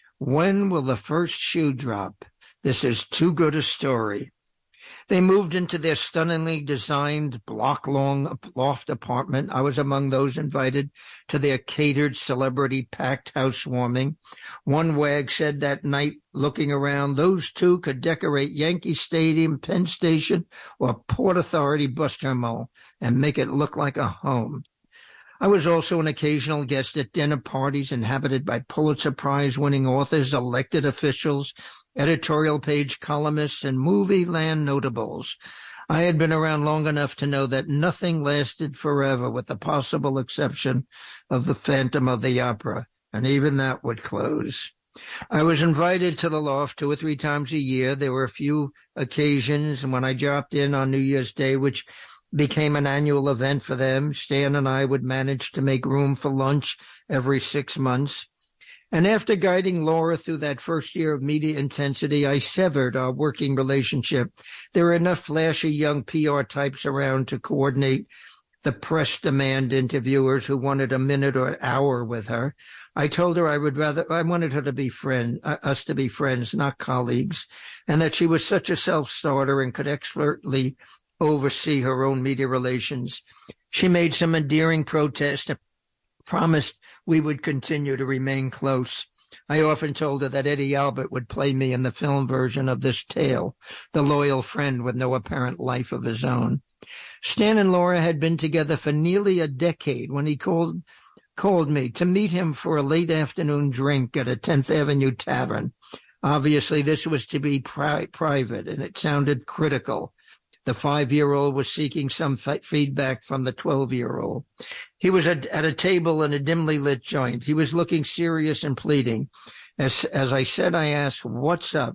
"When will the first shoe drop? This is too good a story." They moved into their stunningly designed block-long loft apartment. I was among those invited to their catered celebrity-packed housewarming. One wag said that night, looking around, those two could decorate Yankee Stadium, Penn Station, or Port Authority bus terminal and make it look like a home. I was also an occasional guest at dinner parties inhabited by Pulitzer Prize-winning authors, elected officials, editorial page columnists, and movie land notables. I had been around long enough to know that nothing lasted forever, with the possible exception of the Phantom of the Opera, and even that would close. I was invited to the loft two or three times a year. There were a few occasions when I dropped in on New Year's Day, which became an annual event for them. Stan and I would manage to make room for lunch every six months. And after guiding Laura through that first year of media intensity, I severed our working relationship. There were enough flashy young P R types around to coordinate the press demand interviewers who wanted a minute or an hour with her. I told her I would rather, I wanted her to be friend, uh, us to be friends, not colleagues, and that she was such a self-starter and could expertly oversee her own media relations. She made some endearing protest and promised we would continue to remain close. I often told her that Eddie Albert would play me in the film version of this tale, the loyal friend with no apparent life of his own. Stan and Laura had been together for nearly a decade when he called called me to meet him for a late afternoon drink at a tenth Avenue tavern. Obviously, this was to be pri- private, and it sounded critical. The five-year-old was seeking some f- feedback from the twelve-year-old. He was at, at a table in a dimly lit joint. He was looking serious and pleading. As, as I said, I asked, "What's up?"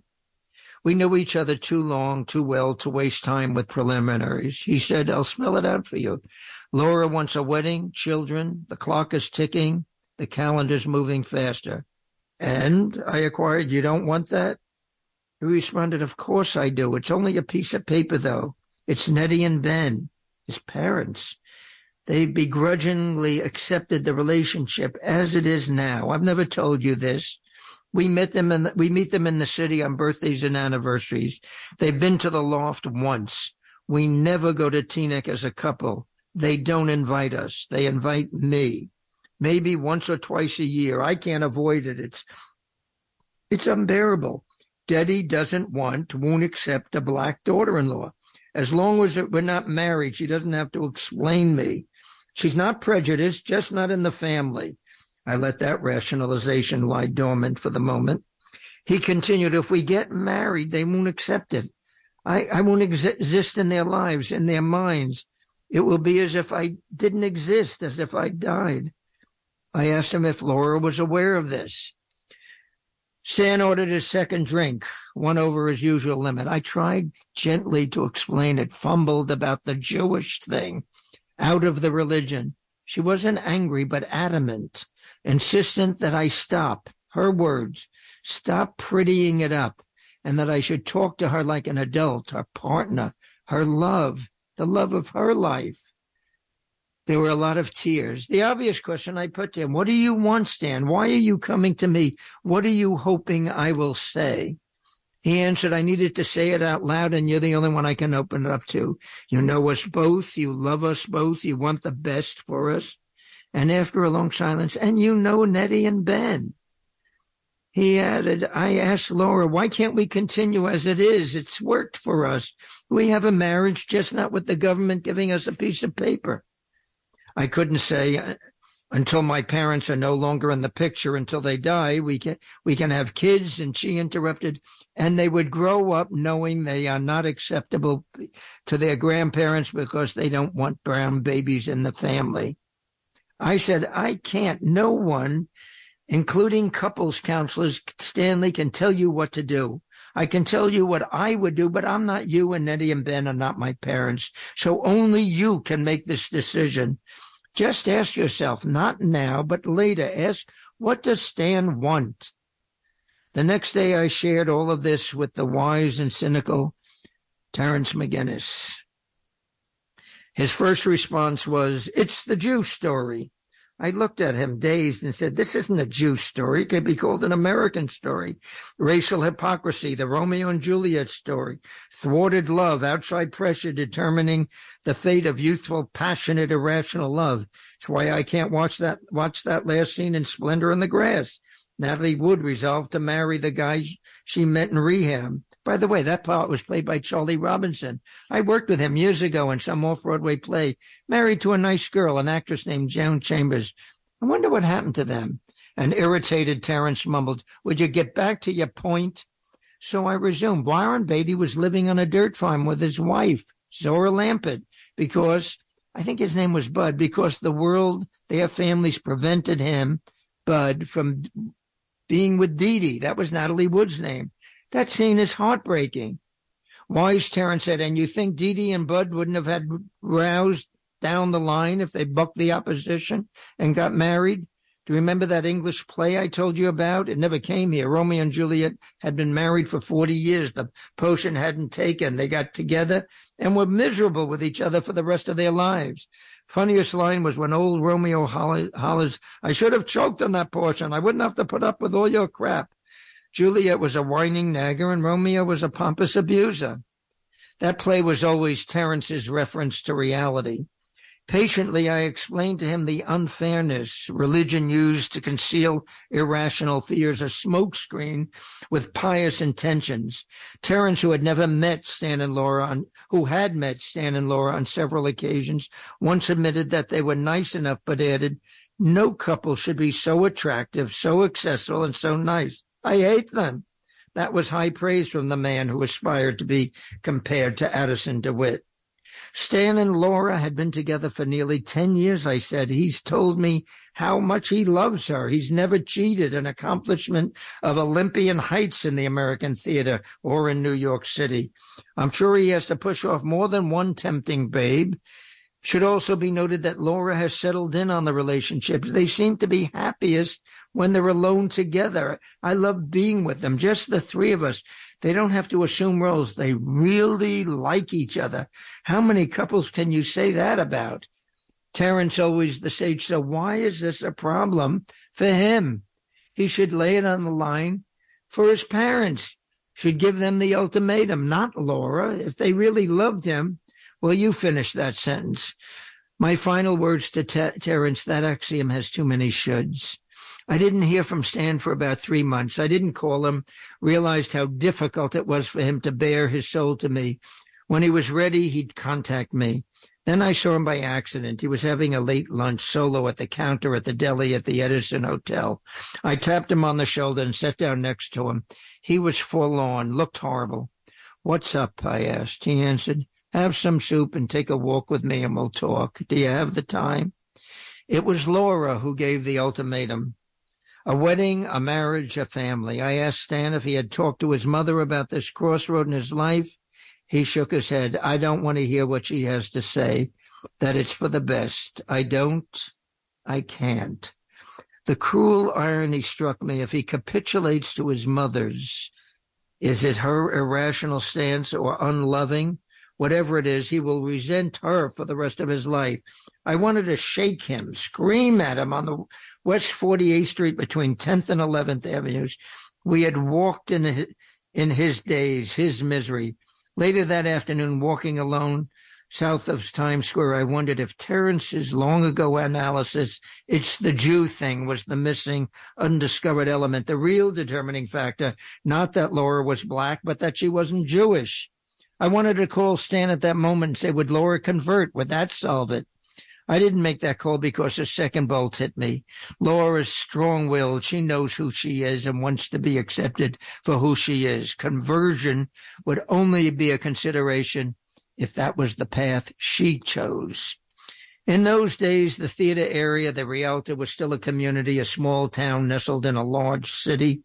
We knew each other too long, too well to waste time with preliminaries. He said, "I'll spell it out for you. Laura wants a wedding, children, the clock is ticking, the calendar's moving faster." "And?" I inquired, "You don't want that?" He responded, "Of course I do. It's only a piece of paper, though. It's Nettie and Ben, his parents. They begrudgingly accepted the relationship as it is now. I've never told you this. We met them in the, we meet them in the city on birthdays and anniversaries. They've been to the loft once. We never go to Teaneck as a couple. They don't invite us. They invite me. Maybe once or twice a year. I can't avoid it. It's, it's unbearable. Daddy doesn't want, won't accept a black daughter-in-law. As long as we're not married, she doesn't have to explain me. She's not prejudiced, just not in the family." I let that rationalization lie dormant for the moment. He continued, "If we get married, they won't accept it. I, I won't ex- exist in their lives, in their minds. It will be as if I didn't exist, as if I died." I asked him if Laura was aware of this. Stan ordered his second drink, one over his usual limit. I tried gently to explain it, fumbled about the Jewish thing, out of the religion. She wasn't angry, but adamant, insistent that I stop, her words, stop prettying it up, and that I should talk to her like an adult, her partner, her love, the love of her life. There were a lot of tears. The obvious question I put to him, "What do you want, Stan? Why are you coming to me? What are you hoping I will say?" He answered, I needed to say it out loud, and you're the only one I can open it up to. You know us both. You love us both. You want the best for us. And after a long silence, and you know Nettie and Ben. He added, I asked Laura, why can't we continue as it is? It's worked for us. We have a marriage, just not with the government giving us a piece of paper. I couldn't say, until my parents are no longer in the picture, until they die, we can, we can have kids. And she interrupted, and they would grow up knowing they are not acceptable to their grandparents because they don't want brown babies in the family. I said, I can't. No one, including couples counselors, Stanley, can tell you what to do. I can tell you what I would do, but I'm not you, and Nettie and Ben are not my parents. So only you can make this decision. Just ask yourself, not now, but later, ask, what does Stan want? The next day I shared all of this with the wise and cynical Terence McGinnis. His first response was, it's the Jew story. I looked at him dazed and said, this isn't a Jew story. It could be called an American story. Racial hypocrisy, the Romeo and Juliet story, thwarted love, outside pressure determining the fate of youthful, passionate, irrational love. It's why I can't watch that, watch that last scene in Splendor in the Grass. Natalie Wood resolved to marry the guy she met in rehab. By the way, that part was played by Charlie Robinson. I worked with him years ago in some off-Broadway play, married to a nice girl, an actress named Joan Chambers. I wonder what happened to them. An irritated Terence mumbled, would you get back to your point? So I resumed. Warren Beatty was living on a dirt farm with his wife, Zora Lampert, because, I think his name was Bud, because the world, their families prevented him, Bud, from being with Dee Dee. That was Natalie Wood's name. That scene is heartbreaking. Wise Terence said, and you think Dee Dee and Bud wouldn't have had roused down the line if they bucked the opposition and got married? Do you remember that English play I told you about? It never came here. Romeo and Juliet had been married for forty years. The potion hadn't taken. They got together and were miserable with each other for the rest of their lives. Funniest line was when old Romeo hollers, I should have choked on that portion. I wouldn't have to put up with all your crap. Juliet was a whining nagger and Romeo was a pompous abuser. That play was always Terence's reference to reality. Patiently, I explained to him the unfairness religion used to conceal irrational fears, a smokescreen with pious intentions. Terence, who had never met Stan and Laura, on, who had met Stan and Laura on several occasions, once admitted that they were nice enough, but added, no couple should be so attractive, so accessible, and so nice. I hate them. That was high praise from the man who aspired to be compared to Addison DeWitt. Stan and Laura had been together for nearly ten years, I said. He's told me how much he loves her. He's never cheated, an accomplishment of Olympian heights in the American theater or in New York City. I'm sure he has to push off more than one tempting babe. Should also be noted that Laura has settled in on the relationship. They seem to be happiest when they're alone together. I love being with them, just the three of us. They don't have to assume roles. They really like each other. How many couples can you say that about? Terence, always the sage, so why is this a problem for him? He should lay it on the line for his parents, should give them the ultimatum, not Laura. If they really loved him, well, you finish that sentence. My final words to Ter- Terence, that axiom has too many shoulds. I didn't hear from Stan for about three months. I didn't call him, realized how difficult it was for him to bare his soul to me. When he was ready, he'd contact me. Then I saw him by accident. He was having a late lunch solo at the counter at the deli at the Edison Hotel. I tapped him on the shoulder and sat down next to him. He was forlorn, looked horrible. What's up? I asked. He answered, have some soup and take a walk with me and we'll talk. Do you have the time? It was Laura who gave the ultimatum. A wedding, a marriage, a family. I asked Stan if he had talked to his mother about this crossroad in his life. He shook his head. I don't want to hear what she has to say, that it's for the best. I don't. I can't. The cruel irony struck me. If he capitulates to his mother's, is it her irrational stance or unloving? Whatever it is, he will resent her for the rest of his life. I wanted to shake him, scream at him on the West forty-eighth Street between tenth and eleventh Avenues. We had walked in a, in his days, his misery. Later that afternoon, walking alone south of Times Square, I wondered if Terence's long-ago analysis, it's the Jew thing, was the missing, undiscovered element, the real determining factor, not that Laura was black, but that she wasn't Jewish. I wanted to call Stan at that moment and say, would Laura convert? Would that solve it? I didn't make that call because a second bolt hit me. Laura's strong-willed. She knows who she is and wants to be accepted for who she is. Conversion would only be a consideration if that was the path she chose. In those days, the theater area, the Rialto, was still a community, a small town nestled in a large city.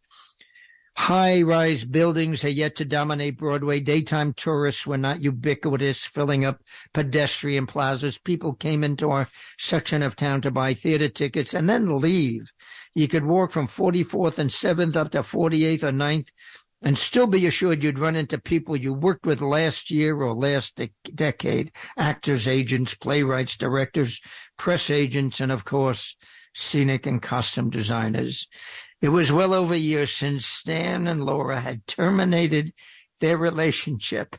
High-rise buildings had yet to dominate Broadway. Daytime tourists were not ubiquitous, filling up pedestrian plazas. People came into our section of town to buy theater tickets and then leave. You could walk from forty-fourth and seventh up to forty-eighth or ninth and still be assured you'd run into people you worked with last year or last de- decade, actors, agents, playwrights, directors, press agents, and, of course, scenic and costume designers. It was well over a year since Stan and Laura had terminated their relationship.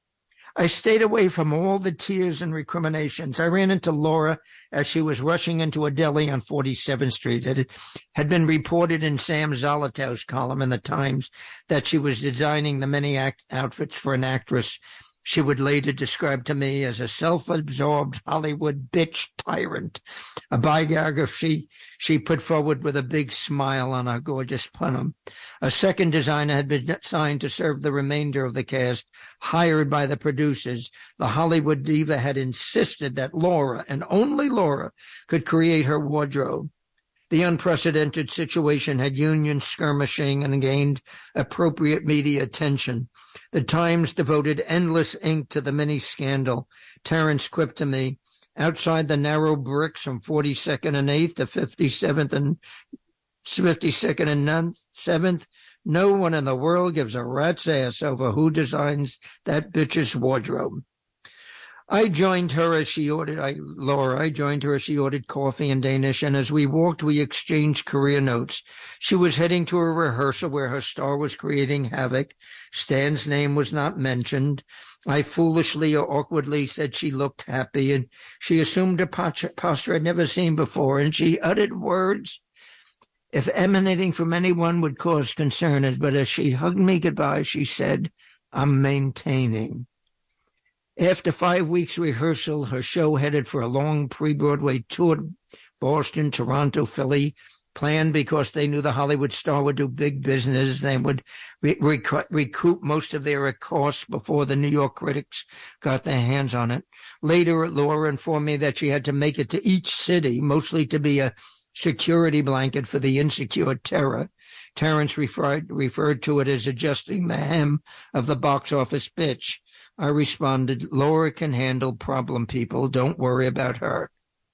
I stayed away from all the tears and recriminations. I ran into Laura as she was rushing into a deli on forty-seventh Street. It had been reported in Sam Zolotow's column in the Times that she was designing the many act outfits for an actress she would later describe to me as a self-absorbed Hollywood bitch tyrant, a biography she put forward with a big smile on her gorgeous punum. A second designer had been assigned to serve the remainder of the cast, hired by the producers. The Hollywood diva had insisted that Laura, and only Laura, could create her wardrobe. The unprecedented situation had unions skirmishing and gained appropriate media attention. The Times devoted endless ink to the mini-scandal. Terence quipped to me, outside the narrow bricks from forty-second and eighth to fifty-seventh and fifty-second and seventh, no one in the world gives a rat's ass over who designs that bitch's wardrobe. I joined her as she ordered, I, Laura, I joined her as she ordered coffee in Danish, and as we walked, we exchanged career notes. She was heading to a rehearsal where her star was creating havoc. Stan's name was not mentioned. I foolishly or awkwardly said she looked happy, and she assumed a posture I'd never seen before, and she uttered words, if emanating from anyone, would cause concern. But as she hugged me goodbye, she said, I'm maintaining. After five weeks rehearsal, her show headed for a long pre-Broadway tour, Boston, Toronto, Philly, planned because they knew the Hollywood star would do big business. They would re- rec- recoup most of their costs before the New York critics got their hands on it. Later, Laura informed me that she had to make it to each city, mostly to be a security blanket for the insecure terror. Terence referred, referred to it as adjusting the hem of the box office bitch. I responded, Laura can handle problem people. Don't worry about her.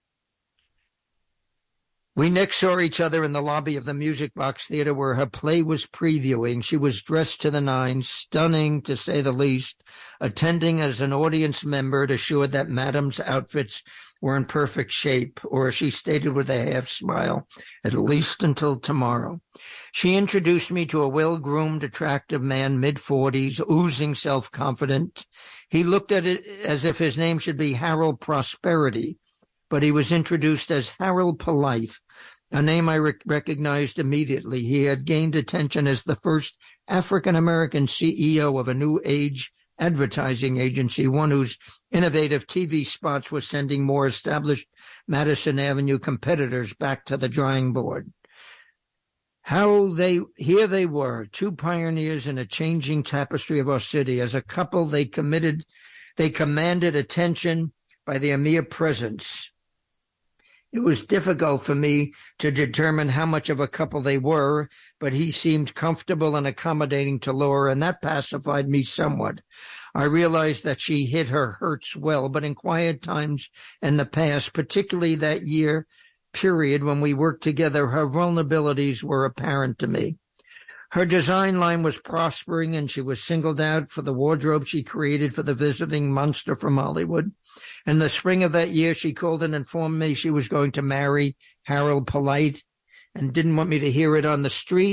We next saw each other in the lobby of the Music Box Theater where her play was previewing. She was dressed to the nines, stunning to say the least, attending as an audience member, assured that Madame's outfits were in perfect shape, or as she stated with a half smile, at least until tomorrow. She introduced me to a well-groomed, attractive man, mid-forties, oozing self-confident. He looked at it as if his name should be Harold Prosperity, but he was introduced as Harold Polite, a name I rec- recognized immediately. He had gained attention as the first African-American C E O of a new age advertising agency, one whose innovative T V spots were sending more established Madison Avenue competitors back to the drawing board. How they, here they were, two pioneers in a changing tapestry of our city. As a couple, they committed, they commanded attention by their mere presence. It was difficult for me to determine how much of a couple they were, but he seemed comfortable and accommodating to Laura, and that pacified me somewhat. I realized that she hid her hurts well, but in quiet times in the past, particularly that year period when we worked together, her vulnerabilities were apparent to me. Her design line was prospering, and she was singled out for the wardrobe she created for the visiting monster from Hollywood. In the spring of that year, she called and informed me she was going to marry Harold Polite and didn't want me to hear it on the street.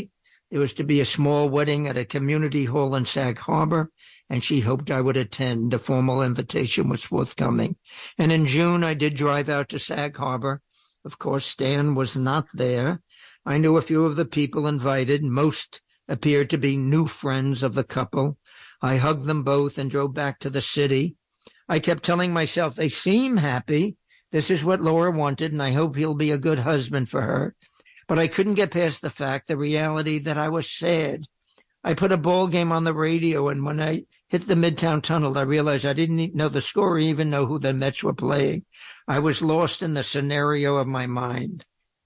There was to be a small wedding at a community hall in Sag Harbor, and she hoped I would attend. A formal invitation was forthcoming. And in June, I did drive out to Sag Harbor. Of course, Stan was not there. I knew a few of the people invited. Most appeared to be new friends of the couple. I hugged them both and drove back to the city. I kept telling myself, they seem happy. This is what Laura wanted, and I hope he'll be a good husband for her. But I couldn't get past the fact, the reality, that I was sad. I put a ball game on the radio, and when I hit the Midtown Tunnel, I realized I didn't know the score or even know who the Mets were playing. I was lost in the scenario of my mind.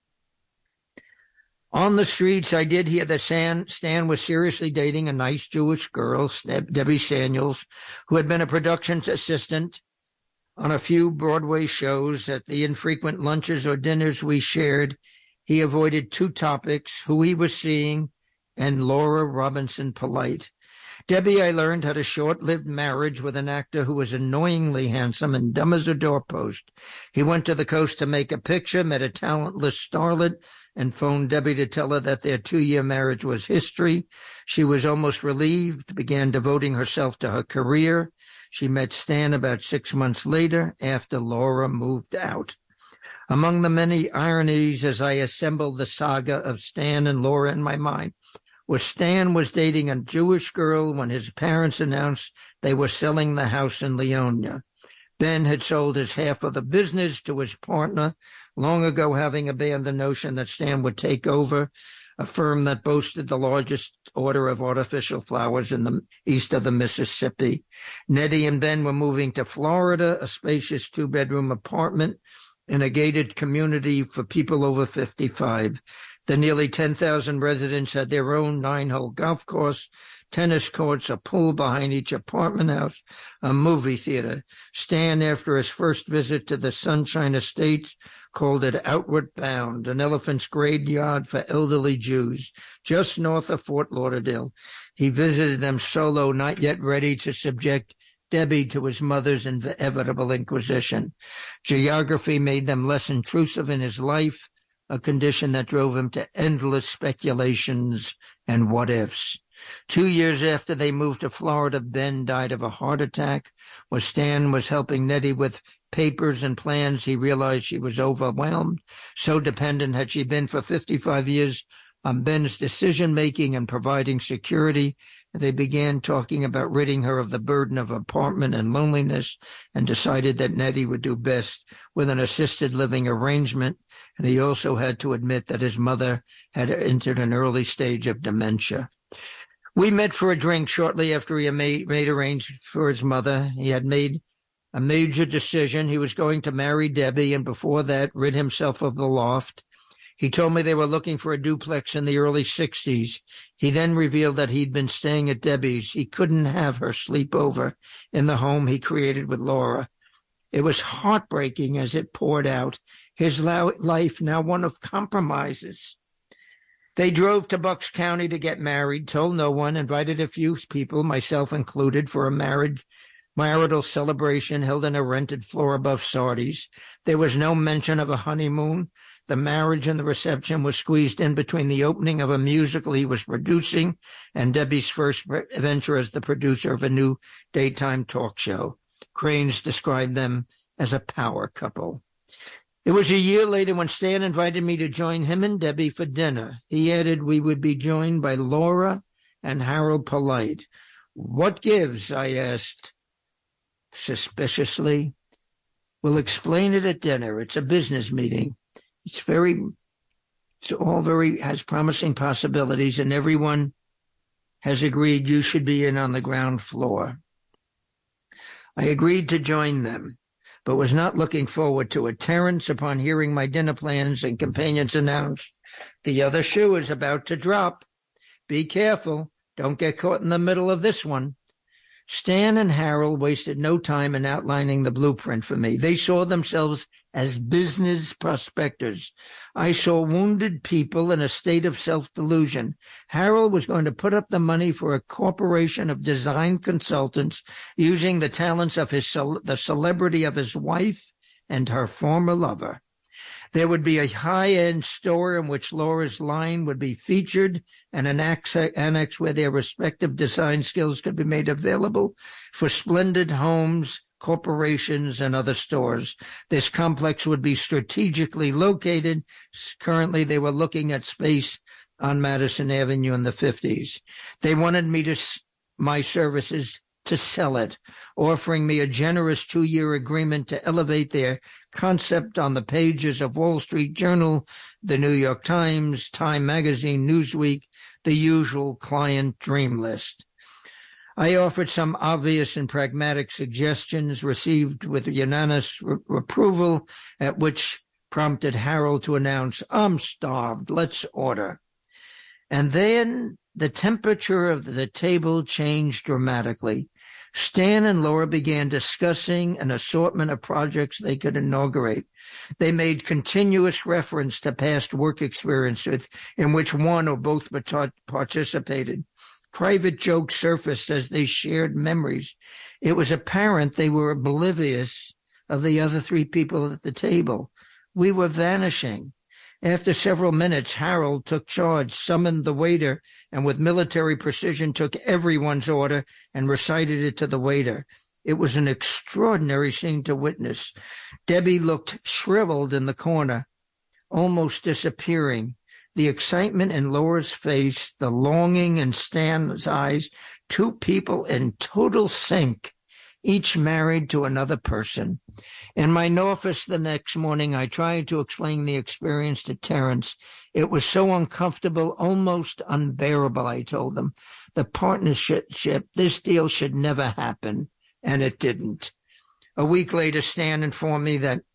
On the streets, I did hear that Stan, Stan was seriously dating a nice Jewish girl, Debbie Samuels, who had been a production assistant on a few Broadway shows. At the infrequent lunches or dinners we shared, he avoided two topics, who he was seeing and Laura Robinson Polite. Debbie, I learned, had a short-lived marriage with an actor who was annoyingly handsome and dumb as a doorpost. He went to the coast to make a picture, met a talentless starlet, and phoned Debbie to tell her that their two-year marriage was history. She was almost relieved, began devoting herself to her career. She met Stan about six months later after Laura moved out. Among the many ironies as I assembled the saga of Stan and Laura in my mind was Stan was dating a Jewish girl when his parents announced they were selling the house in Leonia. Ben had sold his half of the business to his partner, long ago having abandoned the notion that Stan would take over, a firm that boasted the largest order of artificial flowers in the east of the Mississippi. Nettie and Ben were moving to Florida, a spacious two-bedroom apartment in a gated community for people over fifty-five. The nearly ten thousand residents had their own nine-hole golf course, tennis courts, a pool behind each apartment house, a movie theater. Stan, after his first visit to the Sunshine Estates, called it Outward Bound, an elephant's graveyard for elderly Jews, just north of Fort Lauderdale. He visited them solo, not yet ready to subject Debbie to his mother's inevitable inquisition. Geography made them less intrusive in his life, a condition that drove him to endless speculations and what-ifs. Two years after they moved to Florida, Ben died of a heart attack. When Stan was helping Nettie with papers and plans, he realized she was overwhelmed. So dependent had she been for fifty-five years on Ben's decision-making and providing security. They began talking about ridding her of the burden of apartment and loneliness, and decided that Nettie would do best with an assisted living arrangement. And he also had to admit that his mother had entered an early stage of dementia. We met for a drink shortly after he had made, made arrangements for his mother. He had made a major decision. He was going to marry Debbie, and before that, rid himself of the loft. He told me they were looking for a duplex in the early sixties. He then revealed that he'd been staying at Debbie's. He couldn't have her sleep over in the home he created with Laura. It was heartbreaking as it poured out. His life now one of compromises. They drove to Bucks County to get married, told no one, invited a few people, myself included, for a marriage marital celebration held on a rented floor above Sardi's. There was no mention of a honeymoon. The marriage and the reception was squeezed in between the opening of a musical he was producing and Debbie's first venture as the producer of a new daytime talk show. Cranes described them as a power couple. It was a year later when Stan invited me to join him and Debbie for dinner. He added we would be joined by Laura and Harold Polite. What gives? I asked suspiciously. We'll explain it at dinner. It's a business meeting. It's very, it's all very, has promising possibilities, and everyone has agreed you should be in on the ground floor. I agreed to join them, but was not looking forward to it. Terrence, upon hearing my dinner plans and companions announced, the other shoe is about to drop. Be careful. Don't get caught in the middle of this one. Stan and Harold wasted no time in outlining the blueprint for me. They saw themselves as business prospectors. I saw wounded people in a state of self-delusion. Harold was going to put up the money for a corporation of design consultants using the talents of his the celebrity of his wife and her former lover. There would be a high-end store in which Laura's line would be featured and an annex where their respective design skills could be made available for splendid homes, corporations, and other stores. This complex would be strategically located. Currently, they were looking at space on Madison Avenue in the fifties. They wanted me to, my services to sell it, offering me a generous two-year agreement to elevate their concept on the pages of Wall Street Journal, the New York Times, Time Magazine, Newsweek, the usual client dream list. I offered some obvious and pragmatic suggestions, received with unanimous re- approval, at which prompted Harold to announce, "I'm starved, let's order." And then the temperature of the table changed dramatically. Stan and Laura began discussing an assortment of projects they could inaugurate. They made continuous reference to past work experiences in which one or both participated. Private jokes surfaced as they shared memories. It was apparent they were oblivious of the other three people at the table. We were vanishing. After several minutes, Harold took charge, summoned the waiter, and with military precision took everyone's order and recited it to the waiter. It was an extraordinary scene to witness. Debbie looked shriveled in the corner, almost disappearing. The excitement in Laura's face, the longing in Stan's eyes, two people in total sync, each married to another person. In my office the next morning, I tried to explain the experience to Terence. It was so uncomfortable, almost unbearable, I told them. The partnership, this deal should never happen, and it didn't. A week later, Stan informed me that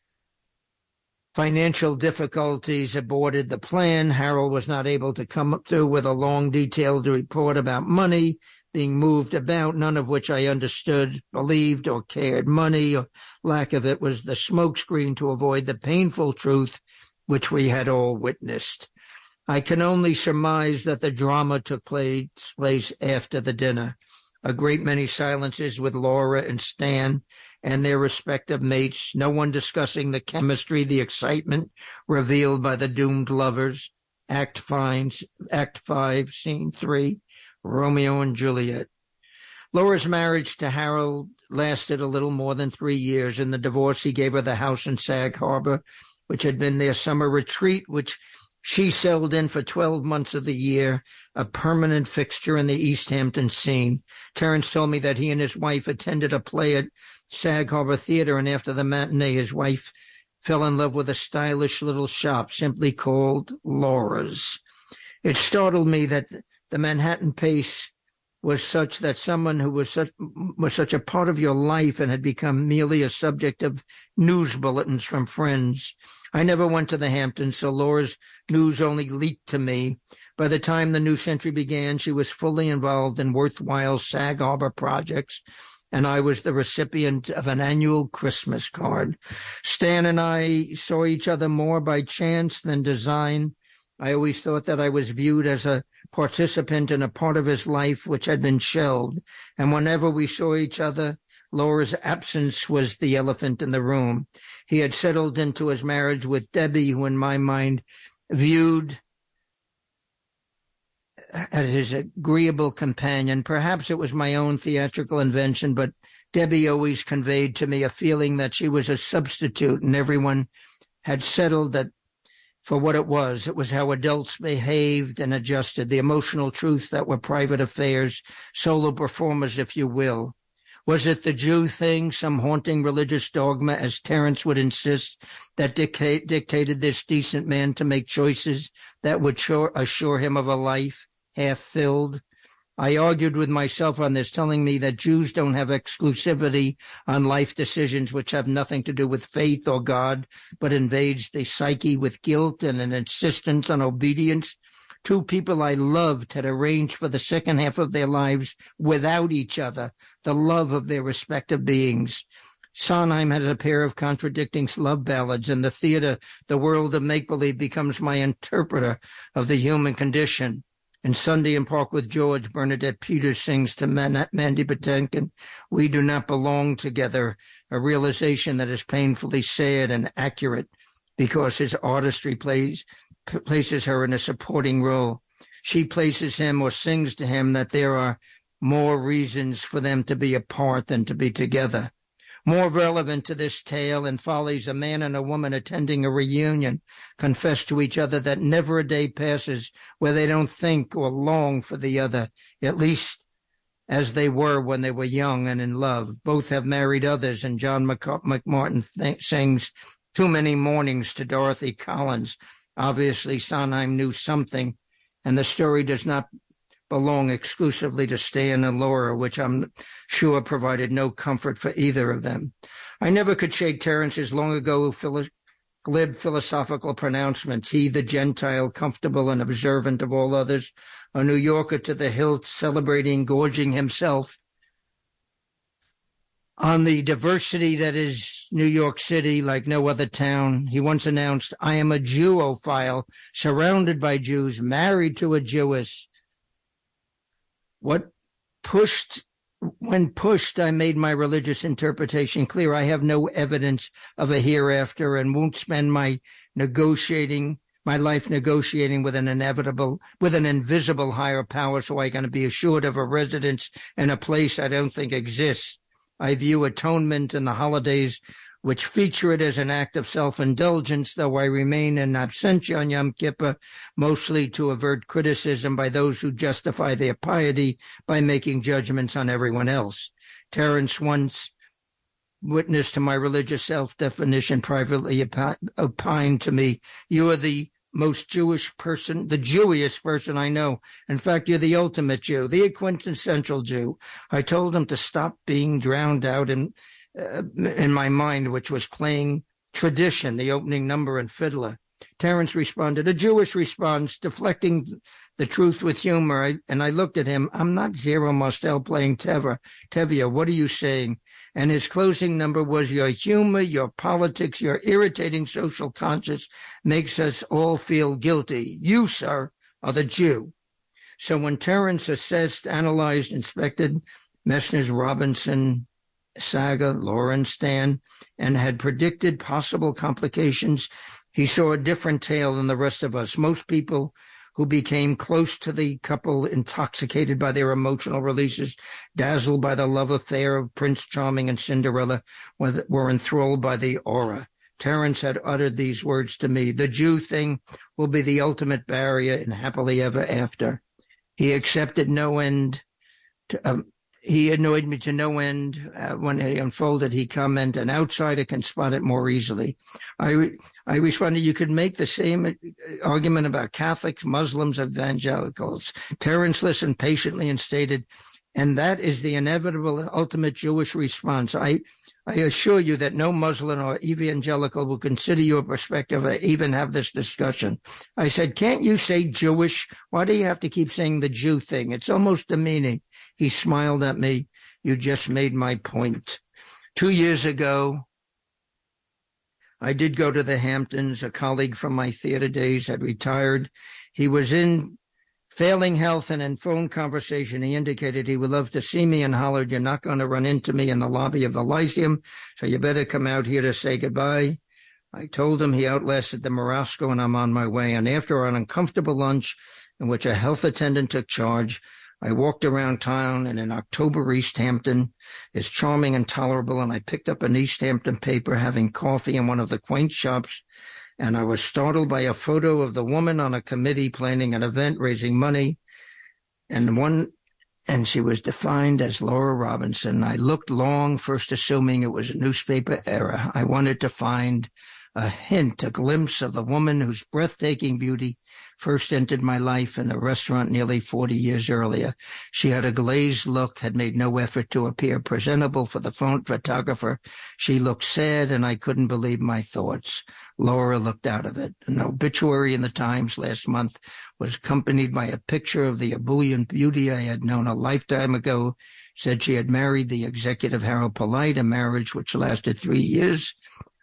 financial difficulties aborted the plan. Harold was not able to come through with a long, detailed report about money being moved about, none of which I understood, believed, or cared. Money, or lack of it, was the smokescreen to avoid the painful truth which we had all witnessed. I can only surmise that the drama took place, place after the dinner. A great many silences with Laura and Stan and their respective mates, no one discussing the chemistry, the excitement revealed by the doomed lovers. Act five, Act five, Scene three, Romeo and Juliet. Laura's marriage to Harold lasted a little more than three years. In the divorce, he gave her the house in Sag Harbor, which had been their summer retreat, which she settled in for twelve months of the year, a permanent fixture in the East Hampton scene. Terence told me that he and his wife attended a play at Sag Harbor Theater, and after the matinee, his wife fell in love with a stylish little shop simply called Laura's. It startled me that the Manhattan pace was such that someone who was such was such a part of your life and had become merely a subject of news bulletins from friends. I never went to the Hamptons, so Laura's news only leaked to me. By the time the new century began, she was fully involved in worthwhile Sag Harbor projects, and I was the recipient of an annual Christmas card. Stan and I saw each other more by chance than design. I always thought that I was viewed as a participant in a part of his life which had been shelved, and whenever we saw each other, Laura's absence was the elephant in the room. He had settled into his marriage with Debbie, who in my mind viewed as his agreeable companion. Perhaps it was my own theatrical invention, but Debbie always conveyed to me a feeling that she was a substitute, and everyone had settled that for what it was. It was how adults behaved and adjusted, the emotional truths that were private affairs, solo performers, if you will. Was it the Jew thing, some haunting religious dogma, as Terence would insist, that dictate, dictated this decent man to make choices that would sure, assure him of a life half-filled? I argued with myself on this, telling me that Jews don't have exclusivity on life decisions which have nothing to do with faith or God, but invades the psyche with guilt and an insistence on obedience. Two people I loved had arranged for the second half of their lives without each other, the love of their respective beings. Sondheim has a pair of contradicting love ballads. In the theater, the world of make-believe becomes my interpreter of the human condition. In Sunday in Park with George, Bernadette Peters sings to Man- Mandy Patinkin, "We do not belong together," a realization that is painfully sad and accurate. because his artistry plays, places her in a supporting role. She places him or sings to him that there are more reasons for them to be apart than to be together. More relevant to this tale and follies, a man and a woman attending a reunion confess to each other that never a day passes where they don't think or long for the other, at least as they were when they were young and in love. Both have married others, and John McMartin th- sings Too Many Mornings to Dorothy Collins. Obviously, Sondheim knew something, and the story does not belong exclusively to Stan and Laura, which I'm sure provided no comfort for either of them. I never could shake Terence's long ago philo- glib philosophical pronouncements. He, the Gentile, comfortable and observant of all others, a New Yorker to the hilt, celebrating, gorging himself on the diversity that is New York City like no other town. He once announced, I am a Jewophile, surrounded by Jews, married to a Jewess. What pushed, when pushed, I made my religious interpretation clear. I have no evidence of a hereafter and won't spend my negotiating, my life negotiating with an inevitable, with an invisible higher power so I can be assured of a residence in a place I don't think exists. I view atonement and the holidays which feature it as an act of self-indulgence, though I remain in absentia on Yom Kippur, mostly to avert criticism by those who justify their piety by making judgments on everyone else. Terence once, witness to my religious self-definition, privately opined to me, you are the most Jewish person, the Jewiest person I know. In fact, you're the ultimate Jew, the quintessential Jew. I told him to stop being drowned out in Uh, in my mind, which was playing Tradition, the opening number in Fiddler. Terence responded, a Jewish response, deflecting the truth with humor. I, and I looked at him. I'm not Zero Mostel playing Teva. Tevye, what are you saying? And his closing number was, your humor, your politics, your irritating social conscience makes us all feel guilty. You, sir, are the Jew. So when Terence assessed, analyzed, inspected Messner's Robinson saga, Laura and Stan, and had predicted possible complications, he saw a different tale than the rest of us. Most people who became close to the couple, intoxicated by their emotional releases, dazzled by the love affair of Prince Charming and Cinderella, were enthralled by the aura. Terence had uttered these words to me, the Jew thing will be the ultimate barrier in happily ever after. He accepted no end to, um, He annoyed me to no end. Uh, when it unfolded, he commented, an outsider can spot it more easily. I re- I responded, you could make the same argument about Catholics, Muslims, evangelicals. Terence listened patiently and stated, and that is the inevitable ultimate Jewish response. I I assure you that no Muslim or evangelical will consider your perspective or even have this discussion. I said, can't you say Jewish? Why do you have to keep saying the Jew thing? It's almost demeaning. He smiled at me. You just made my point. Two years ago, I did go to the Hamptons. A colleague from my theater days had retired. He was in failing health, and in phone conversation, he indicated he would love to see me and hollered, you're not going to run into me in the lobby of the Lyceum, so you better come out here to say goodbye. I told him he outlasted the Morosco and I'm on my way. And after an uncomfortable lunch in which a health attendant took charge, I walked around town, and in October, East Hampton is charming and tolerable, and I picked up an East Hampton paper having coffee in one of the quaint shops, and I was startled by a photo of the woman on a committee planning an event raising money, and one, and she was defined as Laura Robinson. I looked long, first assuming it was a newspaper error. I wanted to find a hint, a glimpse of the woman whose breathtaking beauty first entered my life in a restaurant nearly forty years earlier. She had a glazed look, had made no effort to appear presentable for the phone photographer. She looked sad, and I couldn't believe my thoughts. Laura looked out of it. An obituary in the Times last month was accompanied by a picture of the ebullient beauty I had known a lifetime ago. Said she had married the executive Harold Polite, a marriage which lasted three years.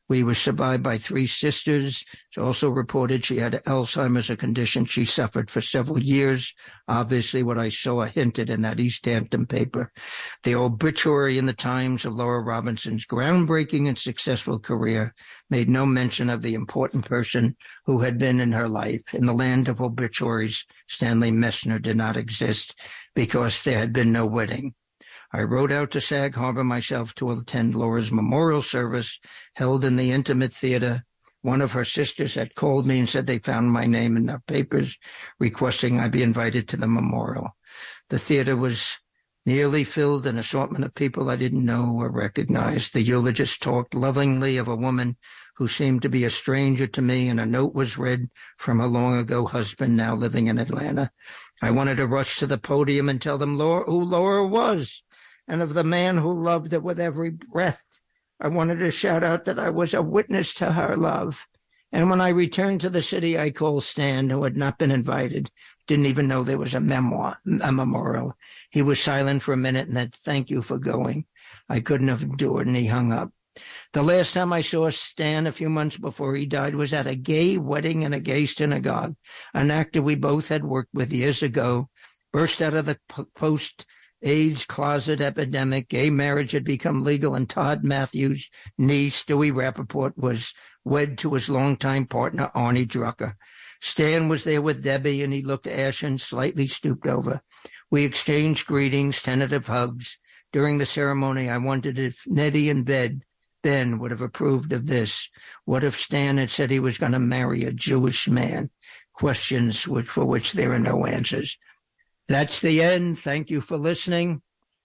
We were survived by three sisters. It's also reported she had Alzheimer's, a condition she suffered for several years. Obviously, what I saw hinted in that East Hampton paper. The obituary in the Times of Laura Robinson's groundbreaking and successful career made no mention of the important person who had been in her life. In the land of obituaries, Stanley Messner did not exist because there had been no wedding. I rode out to Sag Harbor myself to attend Laura's memorial service held in the Intimate Theater. One of her sisters had called me and said they found my name in their papers, requesting I be invited to the memorial. The theater was nearly filled, an assortment of people I didn't know or recognize. The eulogist talked lovingly of a woman who seemed to be a stranger to me, and a note was read from her long-ago husband, now living in Atlanta. I wanted to rush to the podium and tell them Laura, who Laura was, and of the man who loved her with every breath. I wanted to shout out that I was a witness to her love. And when I returned to the city, I called Stan, who had not been invited, didn't even know there was a memoir, a memorial. He was silent for a minute and said, "Thank you for going." I couldn't have endured, and he hung up. The last time I saw Stan a few months before he died was at a gay wedding in a gay synagogue. An actor we both had worked with years ago burst out of the post AIDS closet epidemic. Gay marriage had become legal, and Todd Matthews' niece, Stewie Rappaport, was wed to his longtime partner, Arnie Drucker. Stan was there with Debbie, and he looked ashen, slightly stooped over. We exchanged greetings, tentative hugs. During the ceremony, I wondered if Nettie and Ben, Ben would have approved of this. What if Stan had said he was going to marry a Jewish man? Questions which, for which there are no answers. That's the end. Thank you for listening.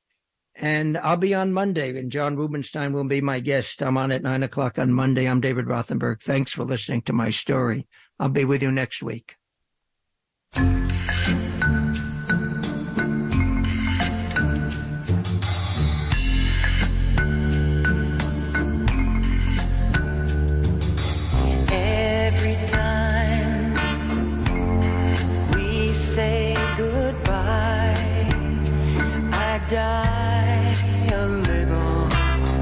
And I'll be on Monday, and John Rubenstein will be my guest. I'm on at nine o'clock on Monday. I'm David Rothenberg. Thanks for listening to my story. I'll be with you next week. Every time we say goodbye, I die a little.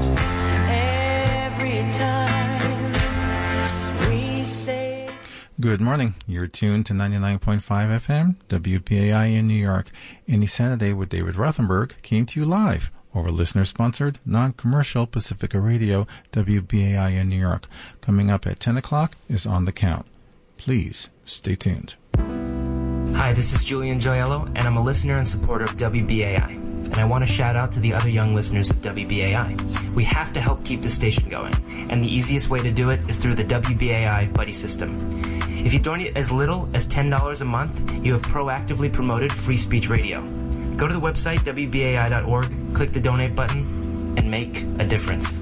Every time we say. Good morning. You're tuned to ninety-nine point five F M, W B A I in New York. Any Saturday with David Rothenberg came to you live over listener-sponsored, non-commercial Pacifica Radio, W B A I in New York. Coming up at ten o'clock is On the Count. Please stay tuned. Hi, this is Julian Joyello, and I'm a listener and supporter of W B A I. And I want to shout out to the other young listeners of W B A I. We have to help keep the station going, and the easiest way to do it is through the W B A I Buddy System. If you donate as little as ten dollars a month, you have proactively promoted free speech radio. Go to the website, W B A I dot org, click the donate button, and make a difference.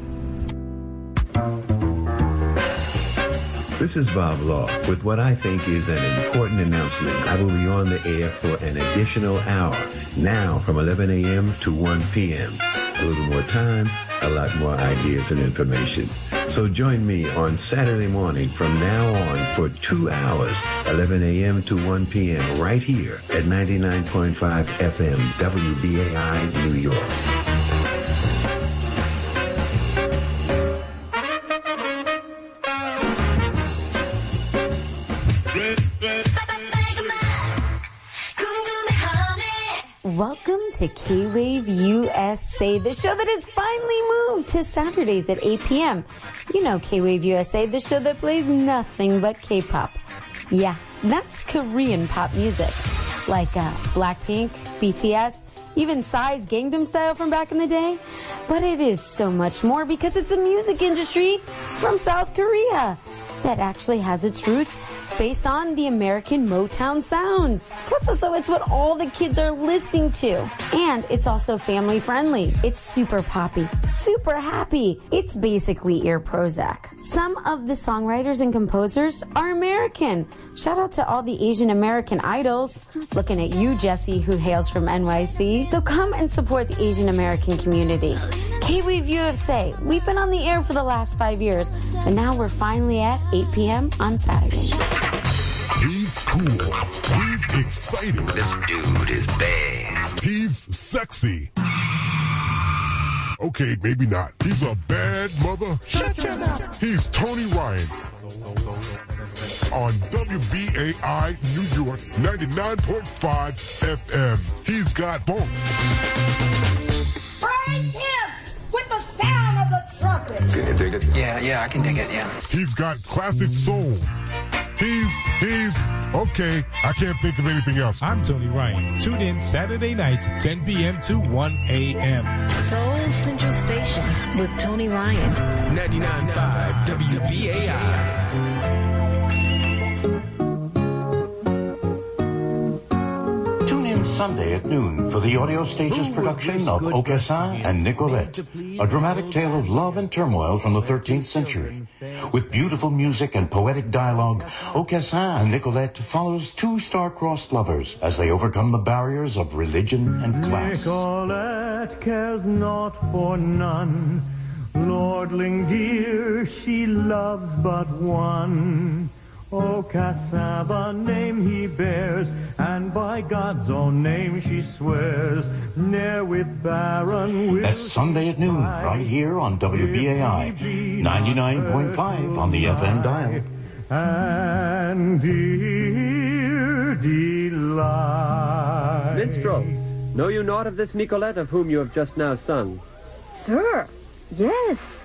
This is Bob Law with what I think is an important announcement. I will be on the air for an additional hour, now from eleven a.m. to one p.m. A little more time, a lot more ideas and information. So join me on Saturday morning from now on for two hours, eleven a.m. to one p.m. right here at ninety-nine point five F M, W B A I, New York. Welcome to K-Wave U S A, the show that has finally moved to Saturdays at eight p.m. You know K-Wave U S A, the show that plays nothing but K-pop. Yeah, that's Korean pop music, like uh, Blackpink, B T S, even Psy's Gangnam Style from back in the day. But it is so much more because it's a music industry from South Korea that actually has its roots based on the American Motown sounds. Plus, also, it's what all the kids are listening to. And it's also family friendly. It's super poppy, super happy. It's basically ear Prozac. Some of the songwriters and composers are American. Shout out to all the Asian American idols. Looking at you, Jesse, who hails from N Y C. So come and support the Asian American community. K-Wave U S A, we've been on the air for the last five years, but now we're finally at eight p.m. on Saturday. He's cool. He's exciting. This dude is bad. He's sexy. Okay, maybe not. He's a bad mother. Shut your mouth. He's Tony Ryan. On W B A I New York ninety-nine point five F M. He's got funk. Praise him with the sound of the trumpet. Can you dig it? Yeah, yeah, I can dig it, yeah. He's got classic soul. He's, he's, okay, I can't think of anything else. I'm Tony Ryan. Tune in Saturday nights, ten p.m. to one a.m. Soul Central Station with Tony Ryan. ninety-nine point five W B A I. Sunday at noon for the Audio Stages production of Aucassin and Nicolette, a dramatic tale of love and turmoil from the thirteenth century. With beautiful music and poetic dialogue, Aucassin and Nicolette follows two star-crossed lovers as they overcome the barriers of religion and class. Nicolette cares not for none. Lordling dear, she loves but one. Aucassin, the name he bears, and by God's own name she swears, ne'er with Baron will. That's Sunday at noon, right here on W B A I, ninety-nine point five on the F M dial. And dear delight. Minstrel, know you naught of this Nicolette of whom you have just now sung? Sir, yes.